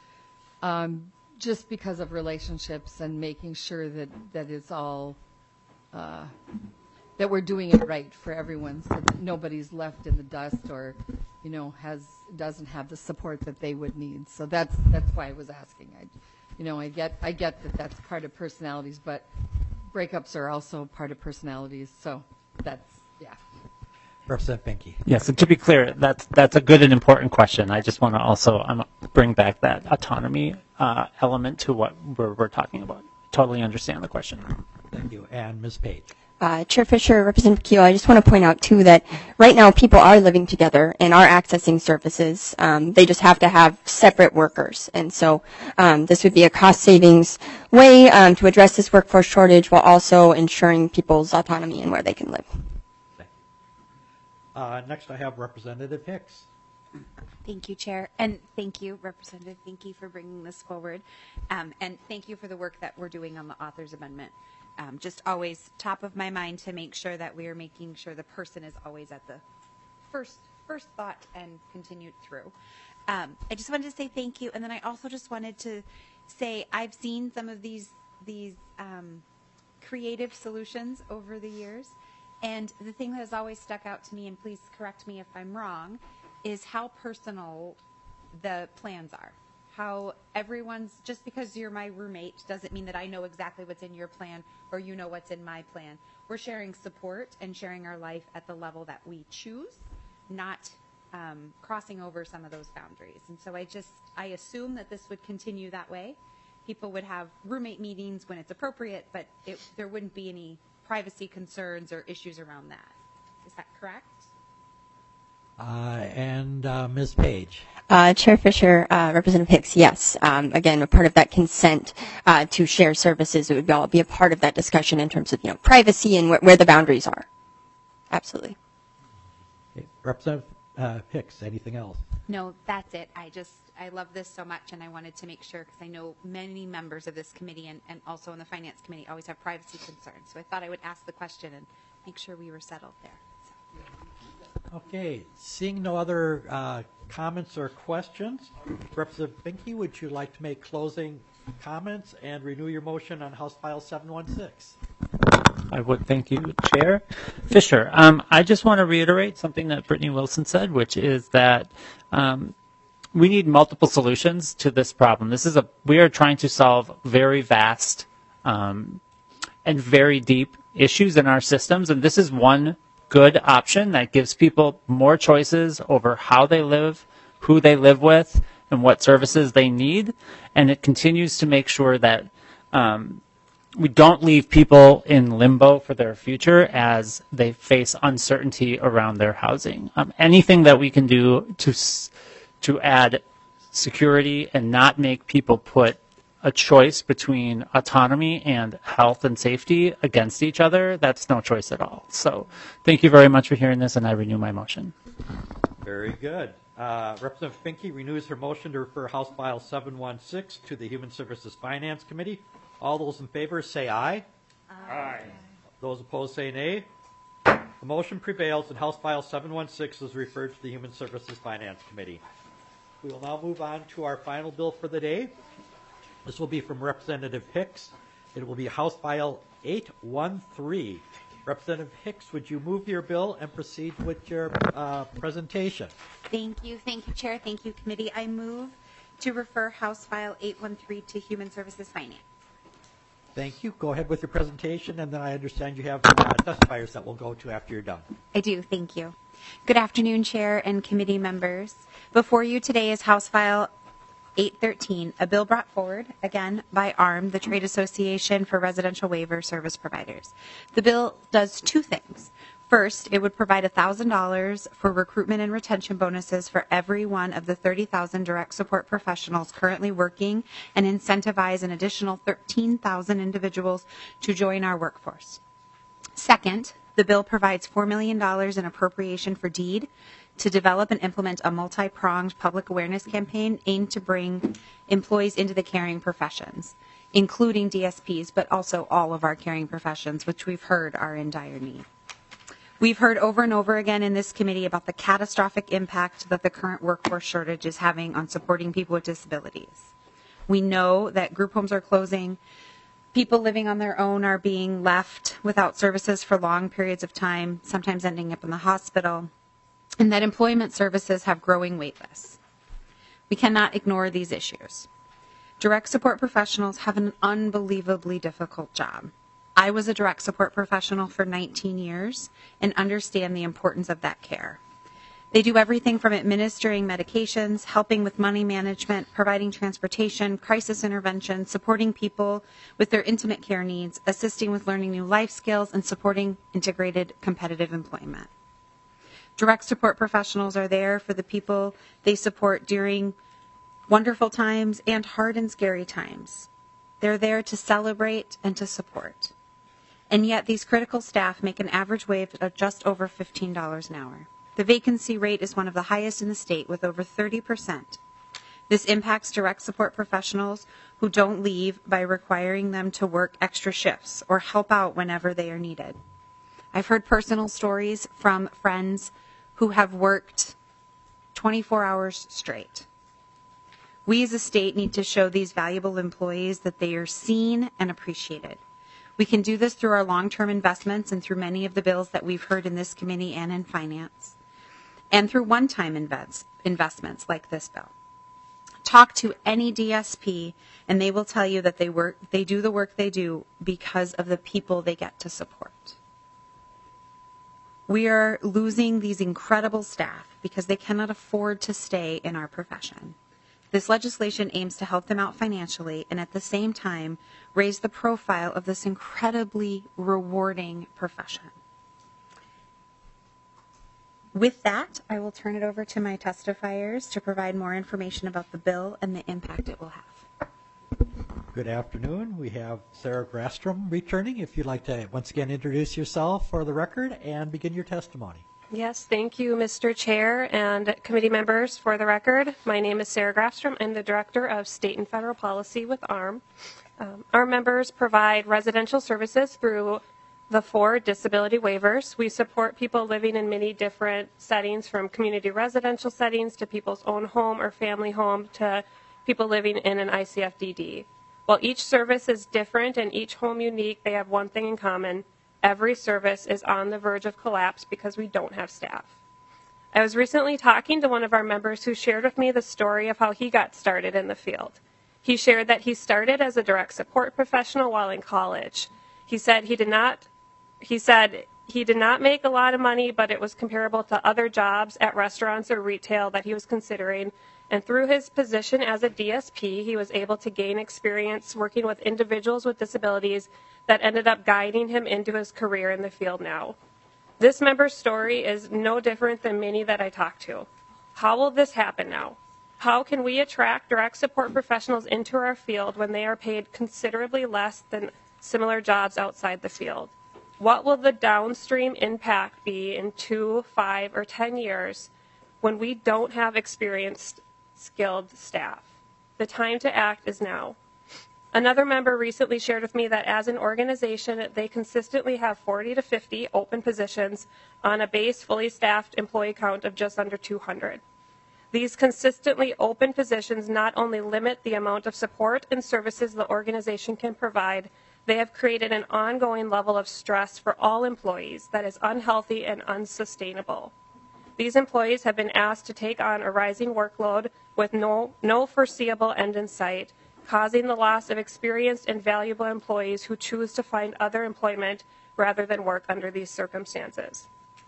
just because of relationships and making sure that it's all that we're doing it right for everyone, so that nobody's left in the dust or, doesn't have the support that they would need. So that's why I was asking. I get that that's part of personalities, but breakups are also part of personalities. So yeah. Representative Pinky. Yes, and to be clear, that's a good and important question. I just want to also bring back that autonomy element to what we're talking about. Totally understand the question. Thank you. And Ms. Page. Chair Fisher, Representative Keel, I just want to point out, too, that right now people are living together and are accessing services. They just have to have separate workers. And so this would be a cost savings way to address this workforce shortage while also ensuring people's autonomy and where they can live. Next, I have Representative Hicks. Thank you, Chair, and thank you, Representative Finke, for bringing this forward, and thank you for the work that we're doing on the author's amendment. Just always top of my mind to make sure that we are making sure the person is always at the first thought and continued through. I just wanted to say thank you, and then I also just wanted to say I've seen some of these creative solutions over the years, and the thing that has always stuck out to me, and please correct me if I'm wrong, is how personal the plans are. How just because you're my roommate doesn't mean that I know exactly what's in your plan or you know what's in my plan. We're sharing support and sharing our life at the level that we choose, not crossing over some of those boundaries. And so I assume that this would continue that way. People would have roommate meetings when it's appropriate, but there wouldn't be any privacy concerns or issues around that. Is that correct? And Ms. Page. Chair Fisher, Representative Hicks, yes. Again, a part of that consent to share services, it would all be a part of that discussion in terms of privacy and where the boundaries are. Absolutely. Okay. Representative Hicks, anything else? No, that's it. I love this so much, and I wanted to make sure, because I know many members of this committee and also in the Finance Committee always have privacy concerns. So I thought I would ask the question and make sure we were settled there. Okay, seeing no other comments or questions, Representative Finke, would you like to make closing comments and renew your motion on House File 716? I would. Thank you, Chair. Fisher, I just want to reiterate something that Brittany Wilson said, which is that we need multiple solutions to this problem. We are trying to solve very vast and very deep issues in our systems, and this is one good option that gives people more choices over how they live, who they live with, and what services they need, and it continues to make sure that we don't leave people in limbo for their future as they face uncertainty around their housing. Anything that we can do to add security and not make people put a choice between autonomy and health and safety against each other, that's no choice at all. So thank you very much for hearing this, and I renew my motion. Very good. Representative Finke renews her motion to refer House File 716 to the Human Services Finance Committee. All those in favor say aye. Aye. Those opposed say nay. The motion prevails and House File 716 is referred to the Human Services Finance Committee. We will now move on to our final bill for the day. This will be from Representative Hicks. It will be House File 813. Representative Hicks, would you move your bill and proceed with your presentation? Thank you, Chair. Thank you, Committee. I move to refer House File 813 to Human Services Finance. Thank you. Go ahead with your presentation, and then I understand you have testifiers that we'll go to after you're done. I do. Thank you. Good afternoon, Chair and committee members. Before you today is House File 813, a bill brought forward, again, by ARM, the Trade Association for Residential Waiver Service Providers. The bill does two things. First, it would provide $1,000 for recruitment and retention bonuses for every one of the 30,000 direct support professionals currently working and incentivize an additional 13,000 individuals to join our workforce. Second, the bill provides $4 million in appropriation for DEED to develop and implement a multi-pronged public awareness campaign aimed to bring employees into the caring professions, including DSPs, but also all of our caring professions, which we've heard are in dire need. We've heard over and over again in this committee about the catastrophic impact that the current workforce shortage is having on supporting people with disabilities. We know that group homes are closing, people living on their own are being left without services for long periods of time, sometimes ending up in the hospital, and that employment services have growing wait lists. We cannot ignore these issues. Direct support professionals have an unbelievably difficult job. I was a direct support professional for 19 years and understand the importance of that care. They do everything from administering medications, helping with money management, providing transportation, crisis intervention, supporting people with their intimate care needs, assisting with learning new life skills, and supporting integrated competitive employment. Direct support professionals are there for the people they support during wonderful times and hard and scary times. They're there to celebrate and to support. And yet these critical staff make an average wage of just over $15 an hour. The vacancy rate is one of the highest in the state, with over 30%. This impacts direct support professionals who don't leave by requiring them to work extra shifts or help out whenever they are needed. I've heard personal stories from friends who have worked 24 hours straight. We as a state need to show these valuable employees that they are seen and appreciated. We can do this through our long-term investments and through many of the bills that we've heard in this committee and in finance, and through one-time investments like this bill. Talk to any DSP and they will tell you that they do the work they do because of the people they get to support. We are losing these incredible staff because they cannot afford to stay in our profession. This legislation aims to help them out financially and at the same time raise the profile of this incredibly rewarding profession. With that, I will turn it over to my testifiers to provide more information about the bill and the impact it will have. Good afternoon. We have Sarah Grafstrom returning. If you'd like to once again introduce yourself for the record and begin your testimony. Yes, thank you, Mr. Chair and committee members. For the record, my name is Sarah Grafstrom. I'm the Director of State and Federal Policy with ARM. Our members provide residential services through the 4 disability waivers. We support people living in many different settings, from community residential settings to people's own home or family home to people living in an ICFDD. While each service is different and each home unique, they have one thing in common. Every service is on the verge of collapse because we don't have staff. I was recently talking to one of our members who shared with me the story of how he got started in the field. He shared that he started as a direct support professional while in college. He said he did not make a lot of money, but it was comparable to other jobs at restaurants or retail that he was considering, And through his position as a DSP, he was able to gain experience working with individuals with disabilities that ended up guiding him into his career in the field now. This member's story is no different than many that I talk to. How will this happen now? How can we attract direct support professionals into our field when they are paid considerably less than similar jobs outside the field? What will the downstream impact be in 2, 5, or 10 years when we don't have experienced, skilled staff? The time to act is now. Another member recently shared with me that as an organization, they consistently have 40 to 50 open positions on a base fully staffed employee count of just under 200. These consistently open positions not only limit the amount of support and services the organization can provide, they have created an ongoing level of stress for all employees that is unhealthy and unsustainable. These employees have been asked to take on a rising workload with no foreseeable end in sight, causing the loss of experienced and valuable employees who choose to find other employment rather than work under these circumstances.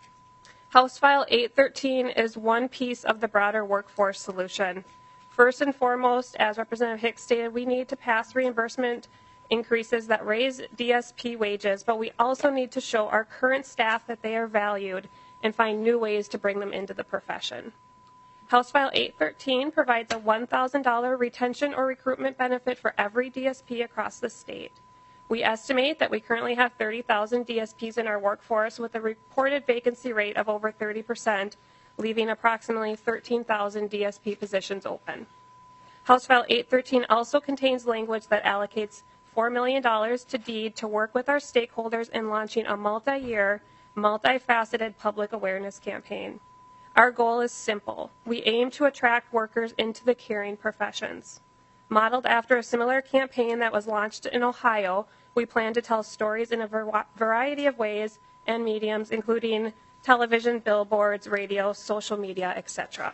House File 813 is one piece of the broader workforce solution. First and foremost, as Representative Hicks stated, we need to pass reimbursement increases that raise DSP wages, but we also need to show our current staff that they are valued and find new ways to bring them into the profession. House File 813 provides a $1,000 retention or recruitment benefit for every DSP across the state. We estimate that we currently have 30,000 DSPs in our workforce with a reported vacancy rate of over 30%, leaving approximately 13,000 DSP positions open. House File 813 also contains language that allocates $4 million to DEED to work with our stakeholders in launching a multi-year, multifaceted public awareness campaign. Our goal is simple. We aim to attract workers into the caring professions. Modeled after a similar campaign that was launched in Ohio, we plan to tell stories in a variety of ways and mediums, including television, billboards, radio, social media, etc.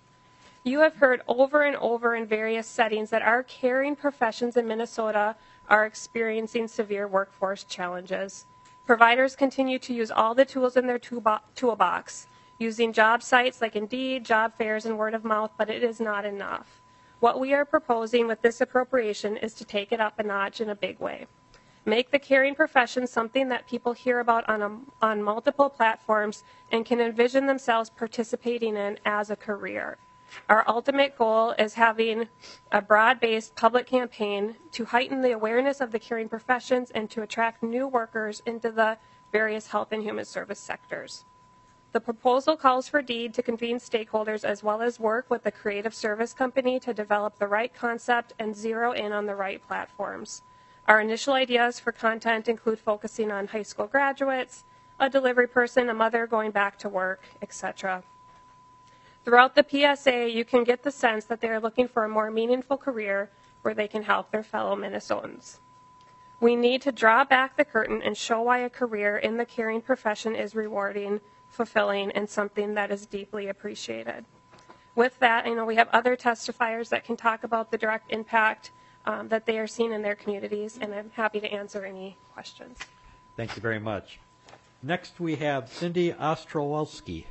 You have heard over and over in various settings that our caring professions in Minnesota are experiencing severe workforce challenges. Providers continue to use all the tools in their toolbox, using job sites like Indeed, job fairs, and word of mouth, but it is not enough. What we are proposing with this appropriation is to take it up a notch in a big way. Make the caring profession something that people hear about on multiple platforms and can envision themselves participating in as a career. Our ultimate goal is having a broad-based public campaign to heighten the awareness of the caring professions and to attract new workers into the various health and human service sectors. The proposal calls for DEED to convene stakeholders as well as work with the creative service company to develop the right concept and zero in on the right platforms. Our initial ideas for content include focusing on high school graduates, a delivery person, a mother going back to work, etc. Throughout the PSA, you can get the sense that they are looking for a more meaningful career where they can help their fellow Minnesotans. We need to draw back the curtain and show why a career in the caring profession is rewarding, fulfilling, and something that is deeply appreciated. With that, I know we have other testifiers that can talk about the direct impact that they are seeing in their communities, and I'm happy to answer any questions. Thank you very much. Next, we have Cindy Ostrowalski.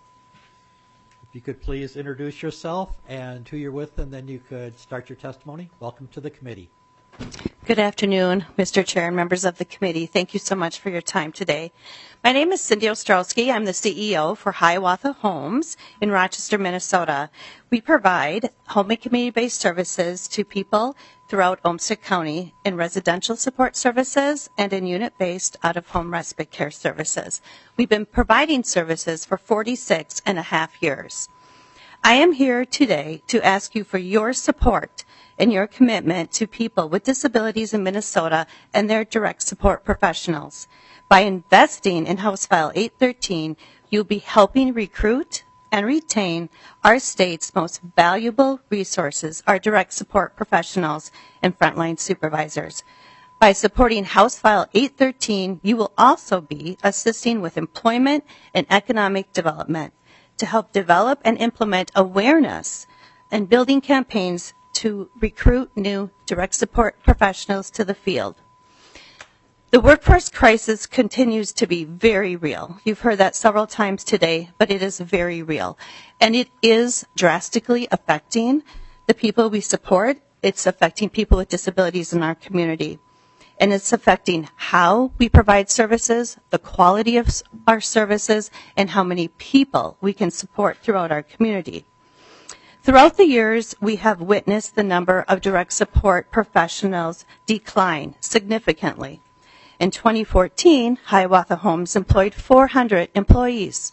If you could please introduce yourself and who you're with, and then you could start your testimony. Welcome to the committee. Good afternoon, Mr. Chair and members of the committee. Thank you so much for your time today. My name is Cindy Ostrowski. I'm the CEO for Hiawatha Homes in Rochester, Minnesota. We provide home and community-based services to people throughout Olmsted County in residential support services and in unit-based out-of-home respite care services. We've been providing services for 46 and a half years. I am here today to ask you for your support and your commitment to people with disabilities in Minnesota and their direct support professionals. By investing in House File 813, you'll be helping recruit and retain our state's most valuable resources, our direct support professionals and frontline supervisors. By supporting House File 813, you will also be assisting with employment and economic development to help develop and implement awareness and building campaigns to recruit new direct support professionals to the field. The workforce crisis continues to be very real. You've heard that several times today, but it is very real. And it is drastically affecting the people we support. It's affecting people with disabilities in our community. And it's affecting how we provide services, the quality of our services, and how many people we can support throughout our community. Throughout the years, we have witnessed the number of direct support professionals decline significantly. In 2014, Hiawatha Homes employed 400 employees.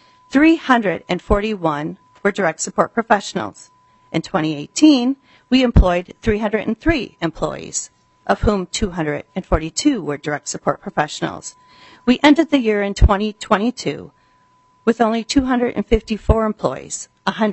341 were direct support professionals. In 2018, we employed 303 employees, of whom 242 were direct support professionals. We ended the year in 2022 with only 254 employees.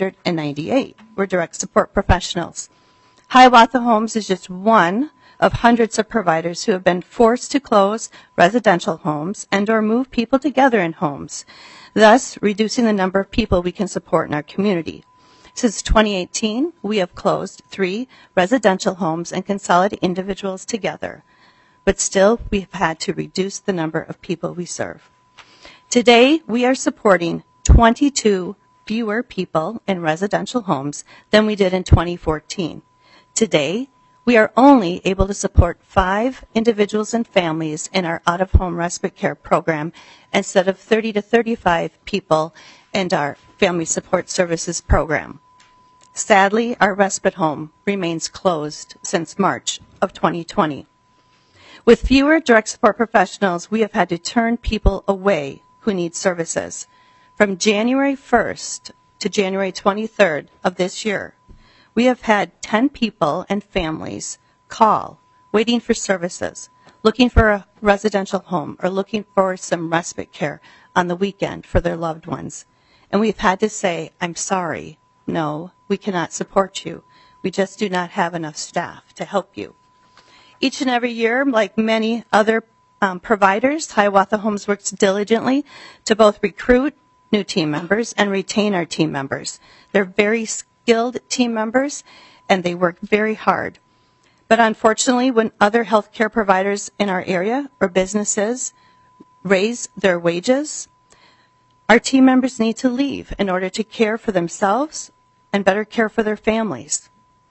198 were direct support professionals. Hiawatha Homes is just one of hundreds of providers who have been forced to close residential homes and or move people together in homes, thus reducing the number of people we can support in our community. Since 2018, we have closed 3 residential homes and consolidated individuals together, but still we have had to reduce the number of people we serve. Today, we are supporting 22 fewer people in residential homes than we did in 2014. Today, we are only able to support 5 individuals and families in our out-of-home respite care program instead of 30 to 35 people in our family support services program. Sadly, our respite home remains closed since March of 2020. With fewer direct support professionals, we have had to turn people away who need services. From January 1st to January 23rd of this year, we have had 10 people and families call, waiting for services, looking for a residential home or looking for some respite care on the weekend for their loved ones. And we've had to say, I'm sorry, no, we cannot support you. We just do not have enough staff to help you. Each and every year, like many other providers, Hiawatha Homes works diligently to both recruit new team members and retain our team members. They're very skilled team members and they work very hard. But unfortunately, when other healthcare providers in our area or businesses raise their wages, our team members need to leave in order to care for themselves and better care for their families.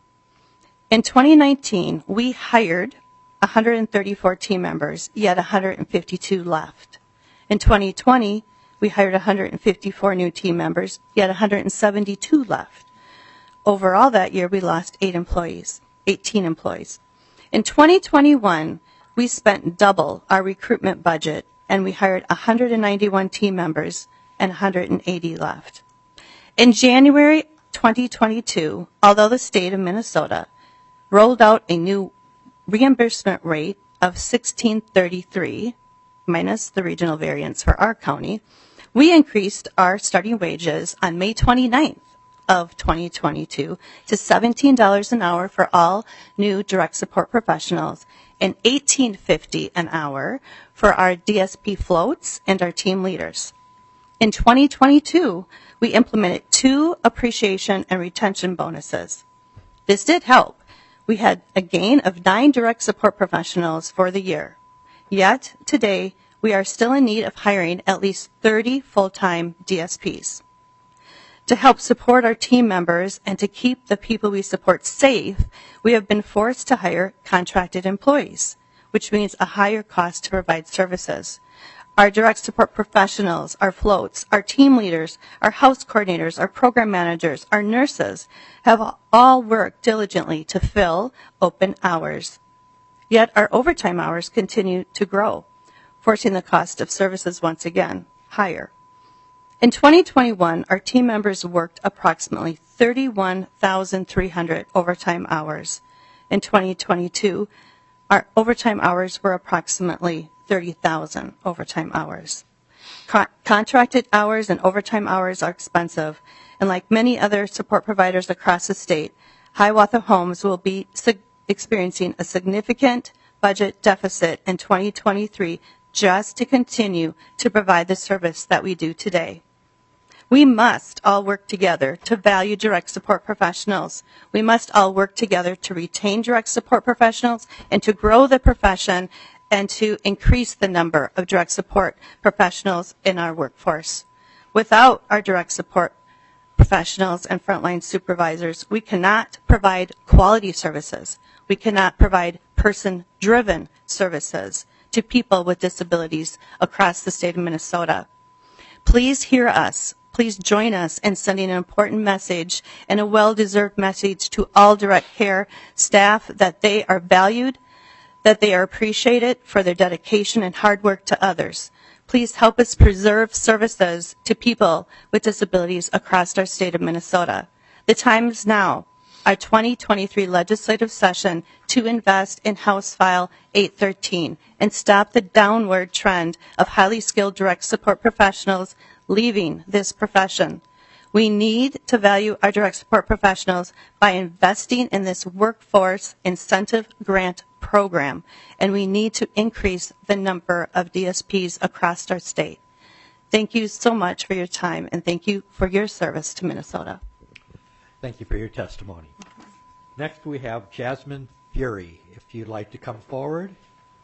In 2019, we hired 134 team members, yet 152 left. In 2020, we hired 154 new team members, yet 172 left. Overall that year, we lost 18 employees. In 2021, we spent double our recruitment budget, and we hired 191 team members, and 180 left. In January 2022, although the state of Minnesota rolled out a new reimbursement rate of $16.33, minus the regional variance for our county, we increased our starting wages on May 29th of 2022 to $17 an hour for all new direct support professionals and $18.50 an hour for our DSP floats and our team leaders. In 2022, we implemented 2 appreciation and retention bonuses. This did help. We had a gain of 9 direct support professionals for the year. Yet, today, we are still in need of hiring at least 30 full-time DSPs. To help support our team members and to keep the people we support safe, we have been forced to hire contracted employees, which means a higher cost to provide services. Our direct support professionals, our floats, our team leaders, our house coordinators, our program managers, our nurses have all worked diligently to fill open hours. Yet our overtime hours continue to grow, forcing the cost of services once again higher. In 2021, our team members worked approximately 31,300 overtime hours. In 2022, our overtime hours were approximately 30,000 overtime hours. Contracted hours and overtime hours are expensive, and like many other support providers across the state, Hiawatha Homes will be experiencing a significant budget deficit in 2023 just to continue to provide the service that we do today. We must all work together to value direct support professionals. We must all work together to retain direct support professionals and to grow the profession and to increase the number of direct support professionals in our workforce. Without our direct support professionals and frontline supervisors, we cannot provide quality services. We cannot provide person-driven services to people with disabilities across the state of Minnesota. Please hear us. Please join us in sending an important message and a well-deserved message to all direct care staff that they are valued, that they are appreciated for their dedication and hard work to others. Please help us preserve services to people with disabilities across our state of Minnesota. The time is now, our 2023 legislative session, to invest in House File 813 and stop the downward trend of highly skilled direct support professionals leaving this profession. We need to value our direct support professionals by investing in this workforce incentive grant program, and we need to increase the number of DSPs across our state. Thank you so much for your time, and thank you for your service to Minnesota. Thank you for your testimony. Next, we have Jasmine Fury. If you'd like to come forward.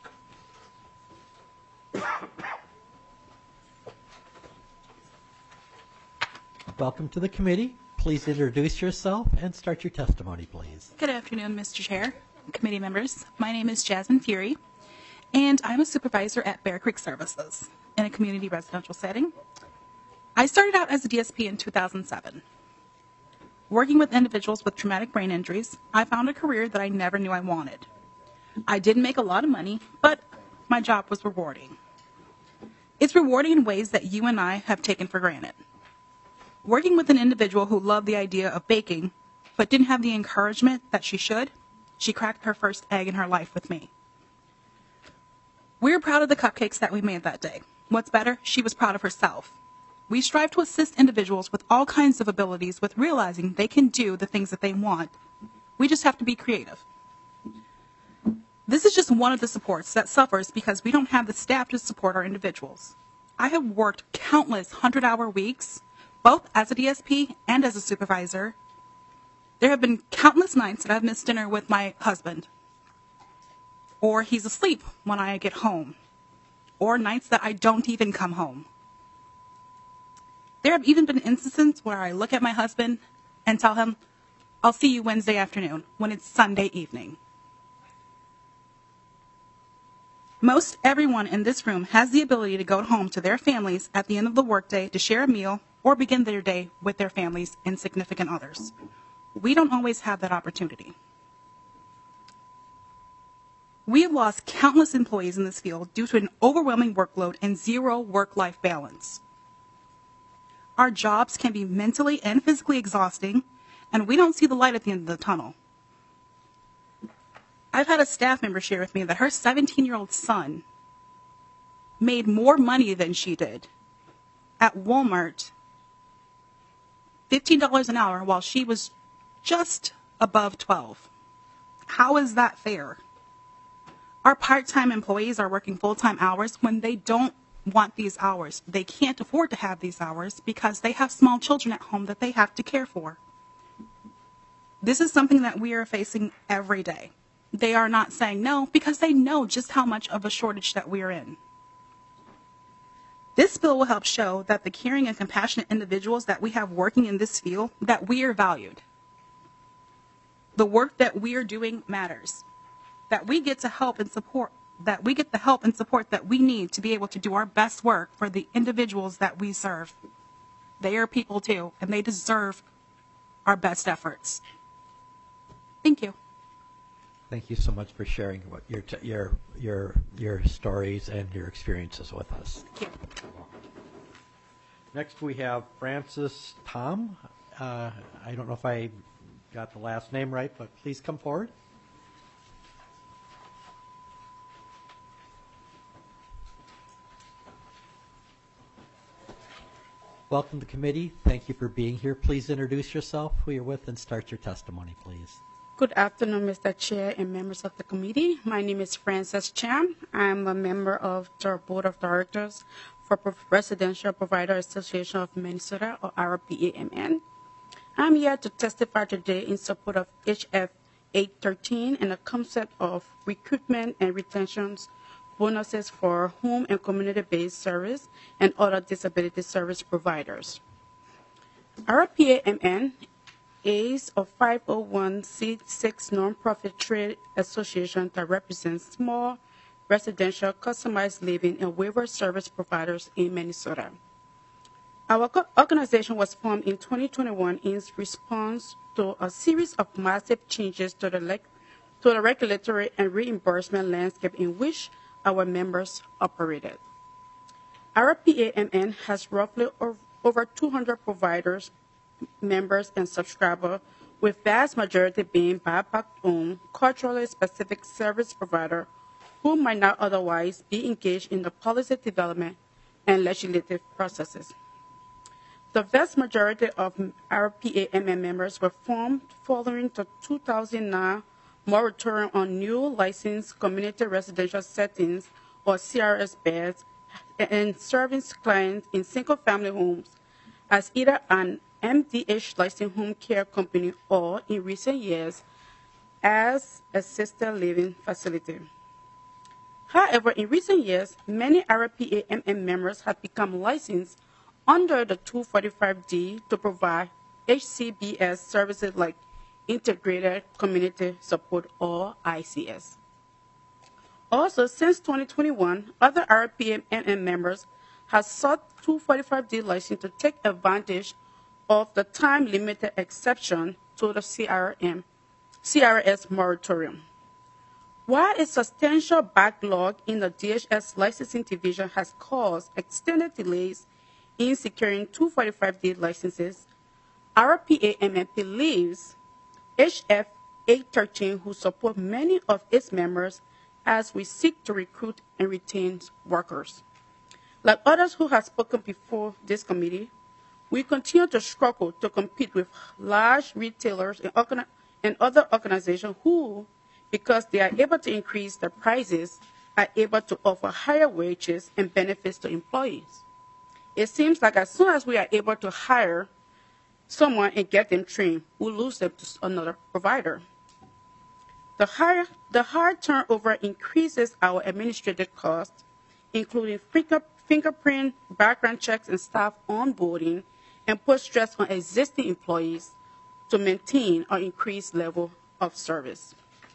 Welcome to the committee. Please introduce yourself and start your testimony, please. Good afternoon, Mr. Chair, committee members. My name is Jasmine Fury, and I'm a supervisor at Bear Creek Services in a community residential setting. I started out as a DSP in 2007. Working with individuals with traumatic brain injuries, I found a career that I never knew I wanted. I didn't make a lot of money, but my job was rewarding. It's rewarding in ways that you and I have taken for granted. Working with an individual who loved the idea of baking, but didn't have the encouragement that she should, she cracked her first egg in her life with me. We're proud of the cupcakes that we made that day. What's better, she was proud of herself. We strive to assist individuals with all kinds of abilities with realizing they can do the things that they want. We just have to be creative. This is just one of the supports that suffers because we don't have the staff to support our individuals. I have worked countless 100-hour weeks, both as a DSP and as a supervisor. There have been countless nights that I've missed dinner with my husband, or he's asleep when I get home, or nights that I don't even come home. There have even been instances where I look at my husband and tell him, I'll see you Wednesday afternoon, when it's Sunday evening. Most everyone in this room has the ability to go home to their families at the end of the workday to share a meal or begin their day with their families and significant others. We don't always have that opportunity. We have lost countless employees in this field due to an overwhelming workload and zero work-life balance. Our jobs can be mentally and physically exhausting, and we don't see the light at the end of the tunnel. I've had a staff member share with me that her 17-year-old son made more money than she did at Walmart, $15 an hour, while she was just above 12. How is that fair? Our part-time employees are working full-time hours when they don't want these hours. They can't afford to have these hours because they have small children at home that they have to care for. This is something that we are facing every day. They are not saying no because they know just how much of a shortage that we're in. This bill will help show that the caring and compassionate individuals that we have working in this field, that we are valued. The work that we are doing matters. That we get to help and support, that we get the help and support that we need to be able to do our best work for the individuals that we serve. They are people too, and they deserve our best efforts. Thank you. Thank you so much for sharing what your stories and your experiences with us. Thank you. Next, we have Francis Tom. I don't know if I got the last name right, but please come forward. Welcome to the committee. Thank you for being here. Please introduce yourself, who you're with, and start your testimony, please. Good afternoon, Mr. Chair and members of the committee. My name is Frances Chan. I'm a member of the Board of Directors for Residential Provider Association of Minnesota, or RPAMN. I'm here to testify today in support of HF 813 and the concept of recruitment and retention bonuses for home and community-based service and other disability service providers. RPAMN is a 501c6 nonprofit trade association that represents small residential customized living and waiver service providers in Minnesota. Our organization was formed in 2021 in response to a series of massive changes to the regulatory and reimbursement landscape in which our members operated. RPAMN has roughly over 200 providers, members, and subscribers, with vast majority being BIPOC-owned, culturally specific service provider who might not otherwise be engaged in the policy development and legislative processes. The vast majority of RPAMN members were formed following the 2009 moratorium on new licensed community residential settings, or CRS beds, and serving clients in single-family homes as either an MDH licensed home care company or, in recent years, as a assisted living facility. However, in recent years, many RPAMN members have become licensed under the 245D to provide HCBS services like Integrated Community Support, or ICS. Also, since 2021, other RPAMN members have sought 245D license to take advantage of the time-limited exception to the CRS moratorium. While a substantial backlog in the DHS licensing division has caused extended delays in securing 245D licenses, RPAMN believes HF 813 who support many of its members as we seek to recruit and retain workers. Like others who have spoken before this committee, we continue to struggle to compete with large retailers and other organizations who, because they are able to increase their prices, are able to offer higher wages and benefits to employees. It seems like as soon as we are able to hire someone and get them trained, we lose them to another provider. The high turnover increases our administrative costs, including fingerprint, background checks, and staff onboarding, and puts stress on existing employees to maintain or increase level of service.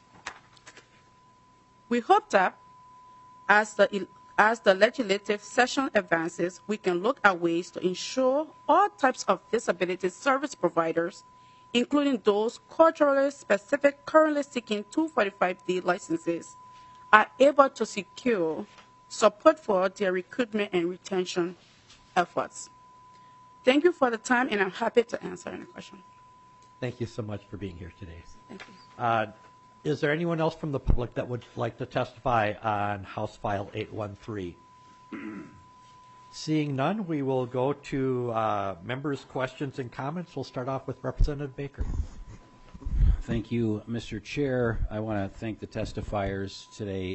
We hope that as the legislative session advances, we can look at ways to ensure all types of disability service providers, including those culturally specific currently seeking 245D licenses, are able to secure support for their recruitment and retention efforts. Thank you for the time, and I'm happy to answer any questions. Thank you so much for being here today. Thank you. Is there anyone else from the public that would like to testify on House File 813? Seeing none, we will go to members' questions and comments. We'll start off with Representative Baker. Thank you, Mr. Chair. I want to thank the testifiers today.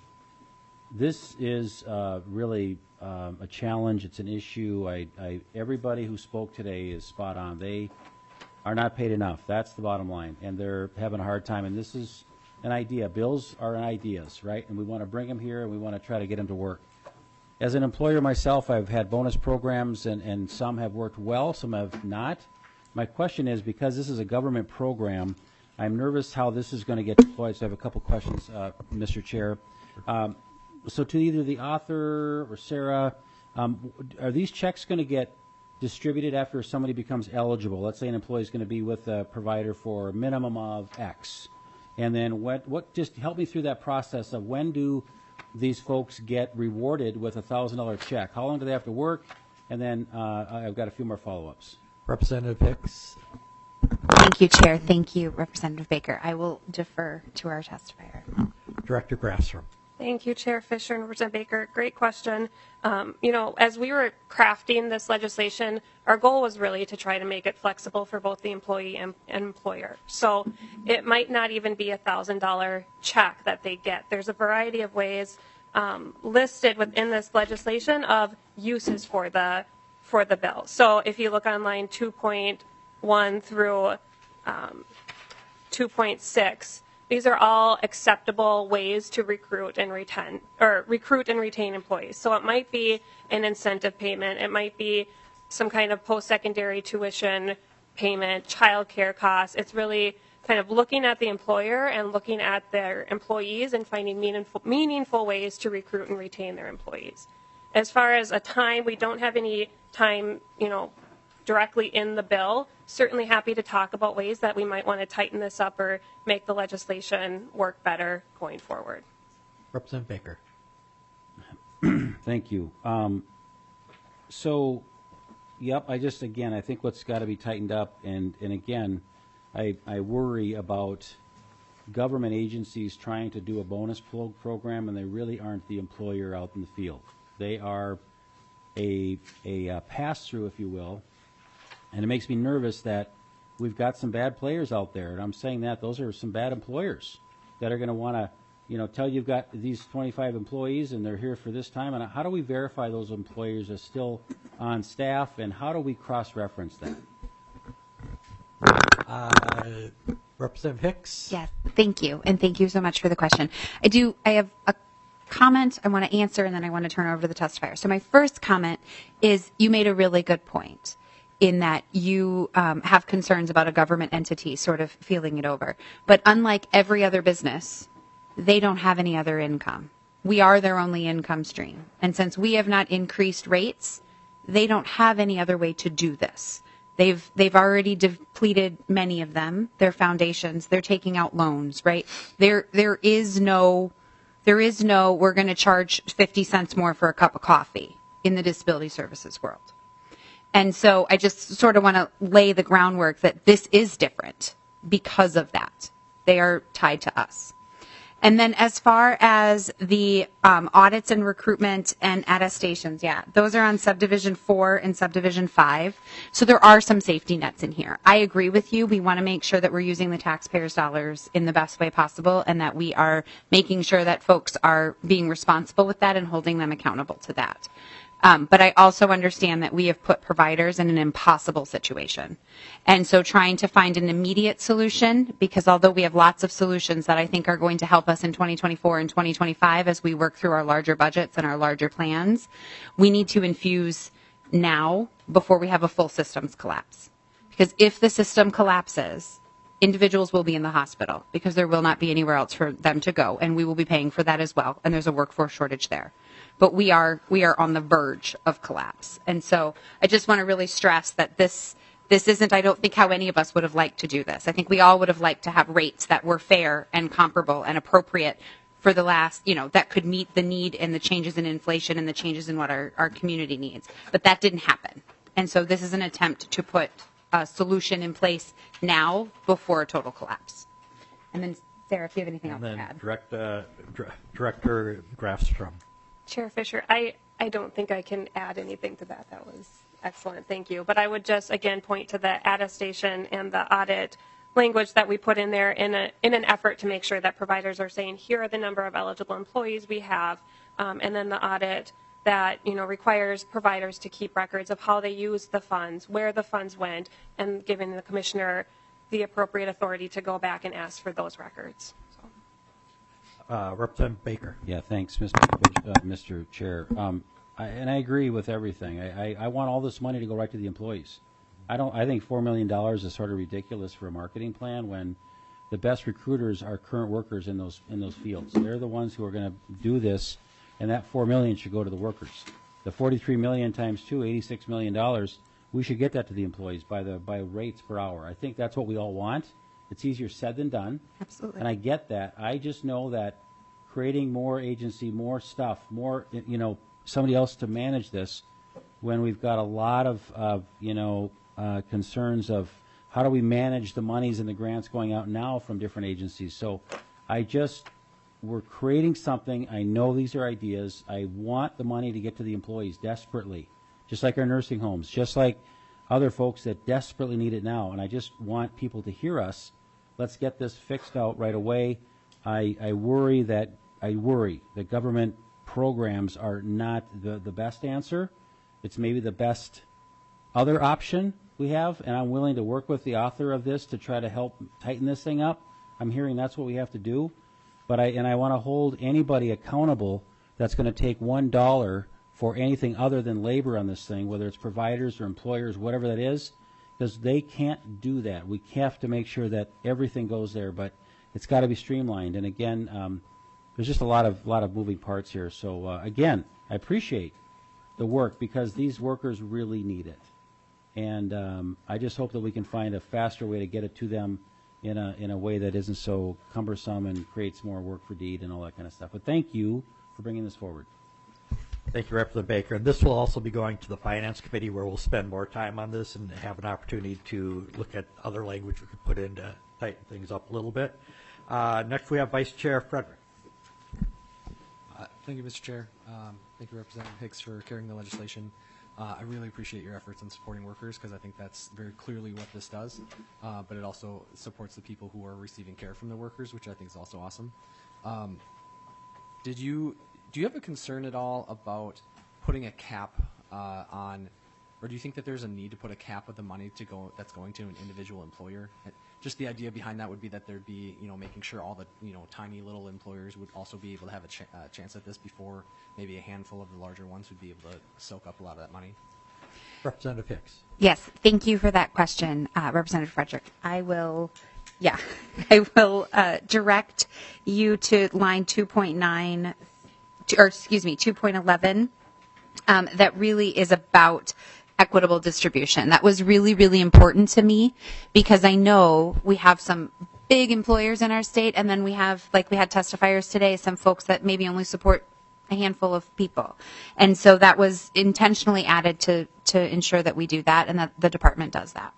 This is really a challenge. It's an issue. Everybody who spoke today is spot on. They are not paid enough. That's the bottom line. And they're having a hard time. And this is an idea. Bills are ideas, right? And we want to bring them here, and we want to try to get them to work. As an employer myself, I've had bonus programs, and some have worked well, some have not. My question is, because this is a government program, I'm nervous how this is going to get deployed. So I have a couple questions, Mr. Chair. So to either the author or Sarah, are these checks going to get distributed after somebody becomes eligible? Let's say an employee is going to be with a provider for a minimum of X. And then what just help me through that process of when do these folks get rewarded with a $1,000 check? How long do they have to work? And then I've got a few more follow-ups. Representative Hicks. Thank you, Chair. Thank you, Representative Baker. I will defer to our testifier. Director Grafstrom. Thank you, Chair Fisher and Representative Baker. Great question. As we were crafting this legislation, our goal was really to try to make it flexible for both the employee and employer. So it might not even be a $1,000 check that they get. There's a variety of ways listed within this legislation of uses for the bill. So if you look on line 2.1 through 2.6, These are all acceptable ways to recruit and retain employees. So it might be an incentive payment. It might be some kind of post-secondary tuition payment, child care costs. It's really kind of looking at the employer and looking at their employees and finding meaningful ways to recruit and retain their employees. As far as a time, we don't have any time, directly in the bill. Certainly happy to talk about ways that we might want to tighten this up or make the legislation work better going forward. Representative Baker. Thank you. Yep, I think what's got to be tightened up, and again, I worry about government agencies trying to do a bonus program, and they really aren't the employer out in the field. They are a pass-through, if you will, and it makes me nervous that we've got some bad players out there, and I'm saying that those are some bad employers that are going to want to, tell you've got these 25 employees and they're here for this time, and how do we verify those employers are still on staff, and how do we cross-reference that? Representative Hicks. Yes, thank you, and thank you so much for the question. I have a comment I want to answer, and then I want to turn over to the testifier. So my first comment is you made a really good point in that you have concerns about a government entity sort of feeling it over. But unlike every other business, they don't have any other income. We are their only income stream. And since we have not increased rates, they don't have any other way to do this. They've already depleted many of them, their foundations. They're taking out loans, right? There is no we're going to charge 50 cents more for a cup of coffee in the disability services world. And so I just sort of want to lay the groundwork that this is different because of that. They are tied to us. And then as far as the audits and recruitment and attestations, those are on Subdivision 4 and Subdivision 5. So there are some safety nets in here. I agree with you. We want to make sure that we're using the taxpayers' dollars in the best way possible and that we are making sure that folks are being responsible with that and holding them accountable to that. But I also understand that we have put providers in an impossible situation. And so trying to find an immediate solution, because although we have lots of solutions that I think are going to help us in 2024 and 2025 as we work through our larger budgets and our larger plans, we need to infuse now before we have a full systems collapse. Because if the system collapses, individuals will be in the hospital because there will not be anywhere else for them to go, and we will be paying for that as well, and there's a workforce shortage there. But we are on the verge of collapse. And so I just want to really stress that this isn't, I don't think, how any of us would have liked to do this. I think we all would have liked to have rates that were fair and comparable and appropriate for the last, that could meet the need and the changes in inflation and the changes in what our community needs. But that didn't happen. And so this is an attempt to put a solution in place now before a total collapse. And then, Sarah, if you have anything else to add. Director Grafstrom. Chair Fisher, I don't think I can add anything to that. That was excellent. Thank you. But I would just, again, point to the attestation and the audit language that we put in there in an effort to make sure that providers are saying, here are the number of eligible employees we have, and then the audit that requires providers to keep records of how they use the funds, where the funds went, and giving the commissioner the appropriate authority to go back and ask for those records. Representative Baker. Yeah, thanks, Mr. Chair. And I agree with everything. I want all this money to go right to the employees. I think $4 million is sort of ridiculous for a marketing plan when the best recruiters are current workers in those fields. They're the ones who are going to do this, and that $4 million should go to the workers. The $43 million times 2, $86 million. We should get that to the employees by rates per hour. I think that's what we all want. It's easier said than done. Absolutely. And I get that. I just know that creating more agency, more stuff, more, somebody else to manage this when we've got a lot of concerns of how do we manage the monies and the grants going out now from different agencies. So we're creating something. I know these are ideas. I want the money to get to the employees desperately, just like our nursing homes, just like other folks that desperately need it now. And I just want people to hear us. Let's get this fixed out right away. I worry that government programs are not the best answer. It's maybe the best other option we have, and I'm willing to work with the author of this to try to help tighten this thing up. I'm hearing that's what we have to do, but I want to hold anybody accountable that's going to take $1 for anything other than labor on this thing, whether it's providers or employers, whatever that is, because they can't do that. We have to make sure that everything goes there, but it's got to be streamlined. And again, there's just a lot of moving parts here. So again, I appreciate the work because these workers really need it, and I just hope that we can find a faster way to get it to them in a way that isn't so cumbersome and creates more work for DEED and all that kind of stuff. But thank you for bringing this forward. Thank you, Representative Baker. And this will also be going to the Finance Committee, where we'll spend more time on this and have an opportunity to look at other language we could put in to tighten things up a little bit. Next, we have Vice Chair Frederick. Thank you, Mr. Chair. Thank you, Representative Hicks, for carrying the legislation. I really appreciate your efforts in supporting workers because I think that's very clearly what this does, but it also supports the people who are receiving care from the workers, which I think is also awesome. Do you have a concern at all about putting a cap on, or do you think that there's a need to put a cap of the money that's going to an individual employer? Just the idea behind that would be that there'd be, making sure all the, tiny little employers would also be able to have a chance at this before maybe a handful of the larger ones would be able to soak up a lot of that money. Representative Hicks. Yes, thank you for that question, Representative Frederick. I will direct you to line 2.9, or excuse me, 2.11. That really is about equitable distribution. That was really, really important to me because I know we have some big employers in our state, and then we have, like we had testifiers today, some folks that maybe only support a handful of people. And so that was intentionally added to ensure that we do that and that the department does that.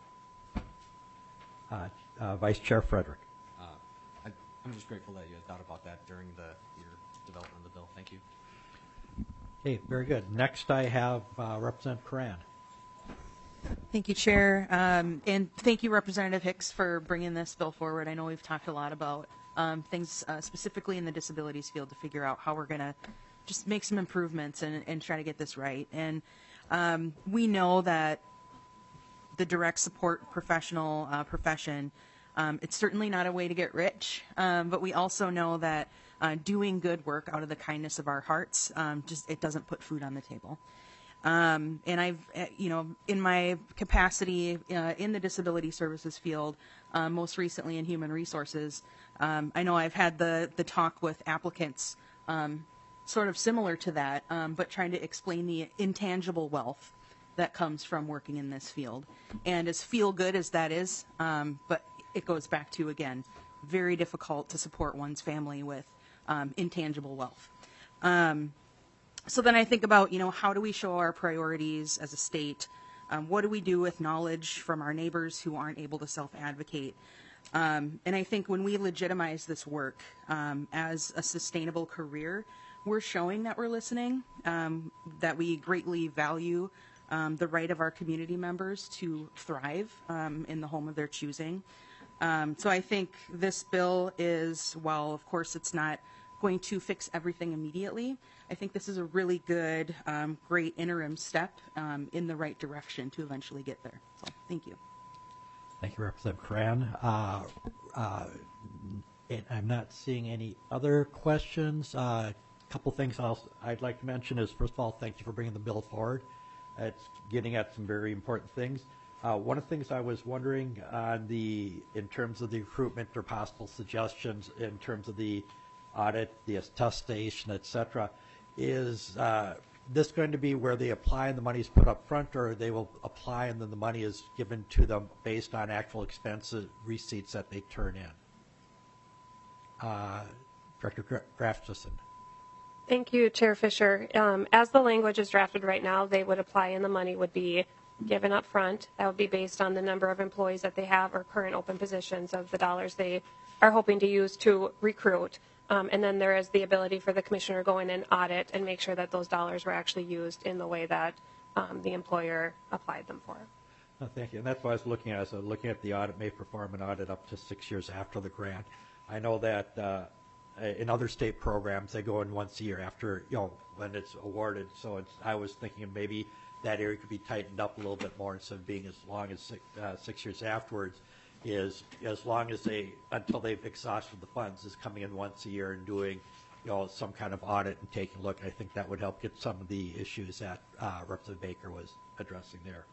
Vice Chair Frederick. I'm just grateful that you had thought about that during your development of the bill. Thank you. Okay, very good. Next, I have Representative Coran. Thank you, Chair. And thank you, Representative Hicks, for bringing this bill forward. I know we've talked a lot about things specifically in the disabilities field to figure out how we're going to just make some improvements and try to get this right. And we know that the direct support professional profession, it's certainly not a way to get rich, but we also know that doing good work out of the kindness of our hearts, it doesn't put food on the table. And I've, in my capacity in the disability services field, most recently in human resources, I know I've had the talk with applicants sort of similar to that, but trying to explain the intangible wealth that comes from working in this field. And as feel good as that is, but it goes back to, again, very difficult to support one's family with intangible wealth. So then I think about, how do we show our priorities as a state? What do we do with knowledge from our neighbors who aren't able to self-advocate? And I think when we legitimize this work as a sustainable career, we're showing that we're listening, that we greatly value the right of our community members to thrive in the home of their choosing. So I think this bill is, while of course it's not going to fix everything immediately, I think this is a really good, great interim step in the right direction to eventually get there. So thank you. Thank you, Representative Coran. And I'm not seeing any other questions. A couple things I'd like to mention is, first of all, thank you for bringing the bill forward. It's getting at some very important things. One of the things I was wondering in terms of the recruitment or possible suggestions in terms of the audit, the attestation, et cetera, is this going to be where they apply and the money is put up front, or they will apply and then the money is given to them based on actual expenses receipts that they turn in? Director Grafton. Thank you, Chair Fisher. As the language is drafted right now, they would apply and the money would be given up front. That would be based on the number of employees that they have or current open positions of the dollars they are hoping to use to recruit. And then there is the ability for the commissioner to go in and audit and make sure that those dollars were actually used in the way that the employer applied them for. Oh, thank you. And that's what I was looking at. So looking at the audit may perform an audit up to 6 years after the grant. I know that in other state programs, they go in once a year after, when it's awarded. So I was thinking maybe that area could be tightened up a little bit more instead of being as long as 6 years afterwards. is as long as until they've exhausted the funds, is coming in once a year and doing, some kind of audit and taking a look. I think that would help get some of the issues that Representative Baker was addressing there.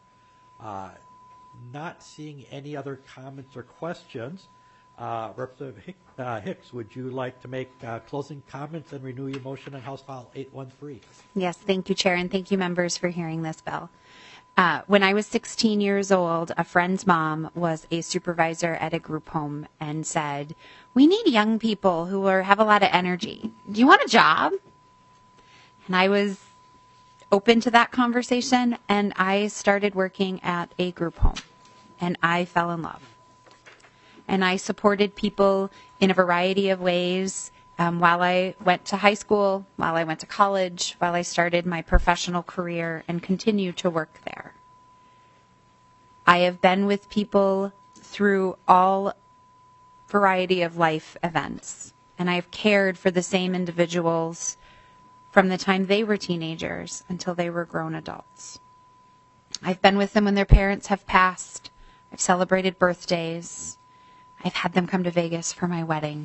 Not seeing any other comments or questions. Representative Hicks, would you like to make closing comments and renew your motion on House File 813? Yes, thank you, Chair, and thank you, members, for hearing this bill. When I was 16 years old, a friend's mom was a supervisor at a group home and said, "We need young people who have a lot of energy. Do you want a job?" And I was open to that conversation, and I started working at a group home, and I fell in love. And I supported people in a variety of ways while I went to high school, while I went to college, while I started my professional career and continue to work there. I have been with people through all variety of life events, and I have cared for the same individuals from the time they were teenagers until they were grown adults. I've been with them when their parents have passed. I've celebrated birthdays. I've had them come to Vegas for my wedding.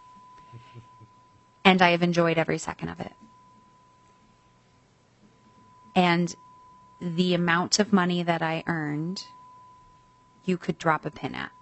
And I have enjoyed every second of it. And the amount of money that I earned, you could drop a pin at.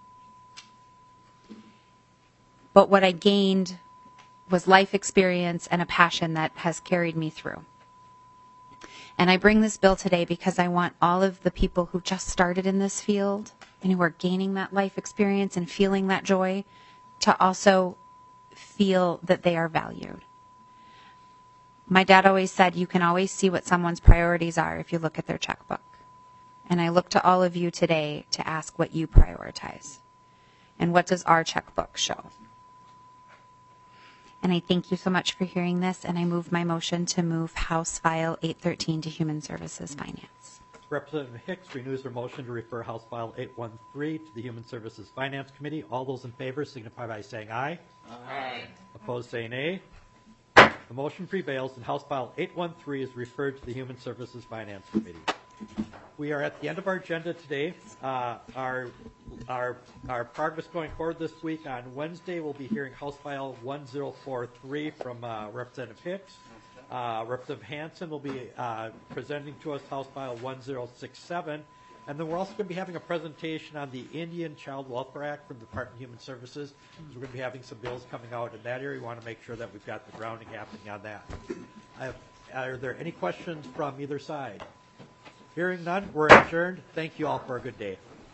But what I gained was life experience and a passion that has carried me through. And I bring this bill today because I want all of the people who just started in this field and who are gaining that life experience and feeling that joy to also feel that they are valued. My dad always said you can always see what someone's priorities are if you look at their checkbook. And I look to all of you today to ask what you prioritize. And what does our checkbook show? And I thank you so much for hearing this, and I move my motion to move House File 813 to Human Services Finance. Representative Hicks renews her motion to refer House File 813 to the Human Services Finance Committee. All those in favor signify by saying aye. Aye. Opposed, say nay. The motion prevails, and House File 813 is referred to the Human Services Finance Committee. We are at the end of our agenda today. Our progress going forward this week, on Wednesday, we'll be hearing House File 1043 from Representative Hicks. Representative Hansen will be presenting to us House File 1067. And then we're also going to be having a presentation on the Indian Child Welfare Act from the Department of Human Services. So we're going to be having some bills coming out in that area. We want to make sure that we've got the grounding happening on that. Are there any questions from either side? Hearing none, we're adjourned. Thank you all for a good day.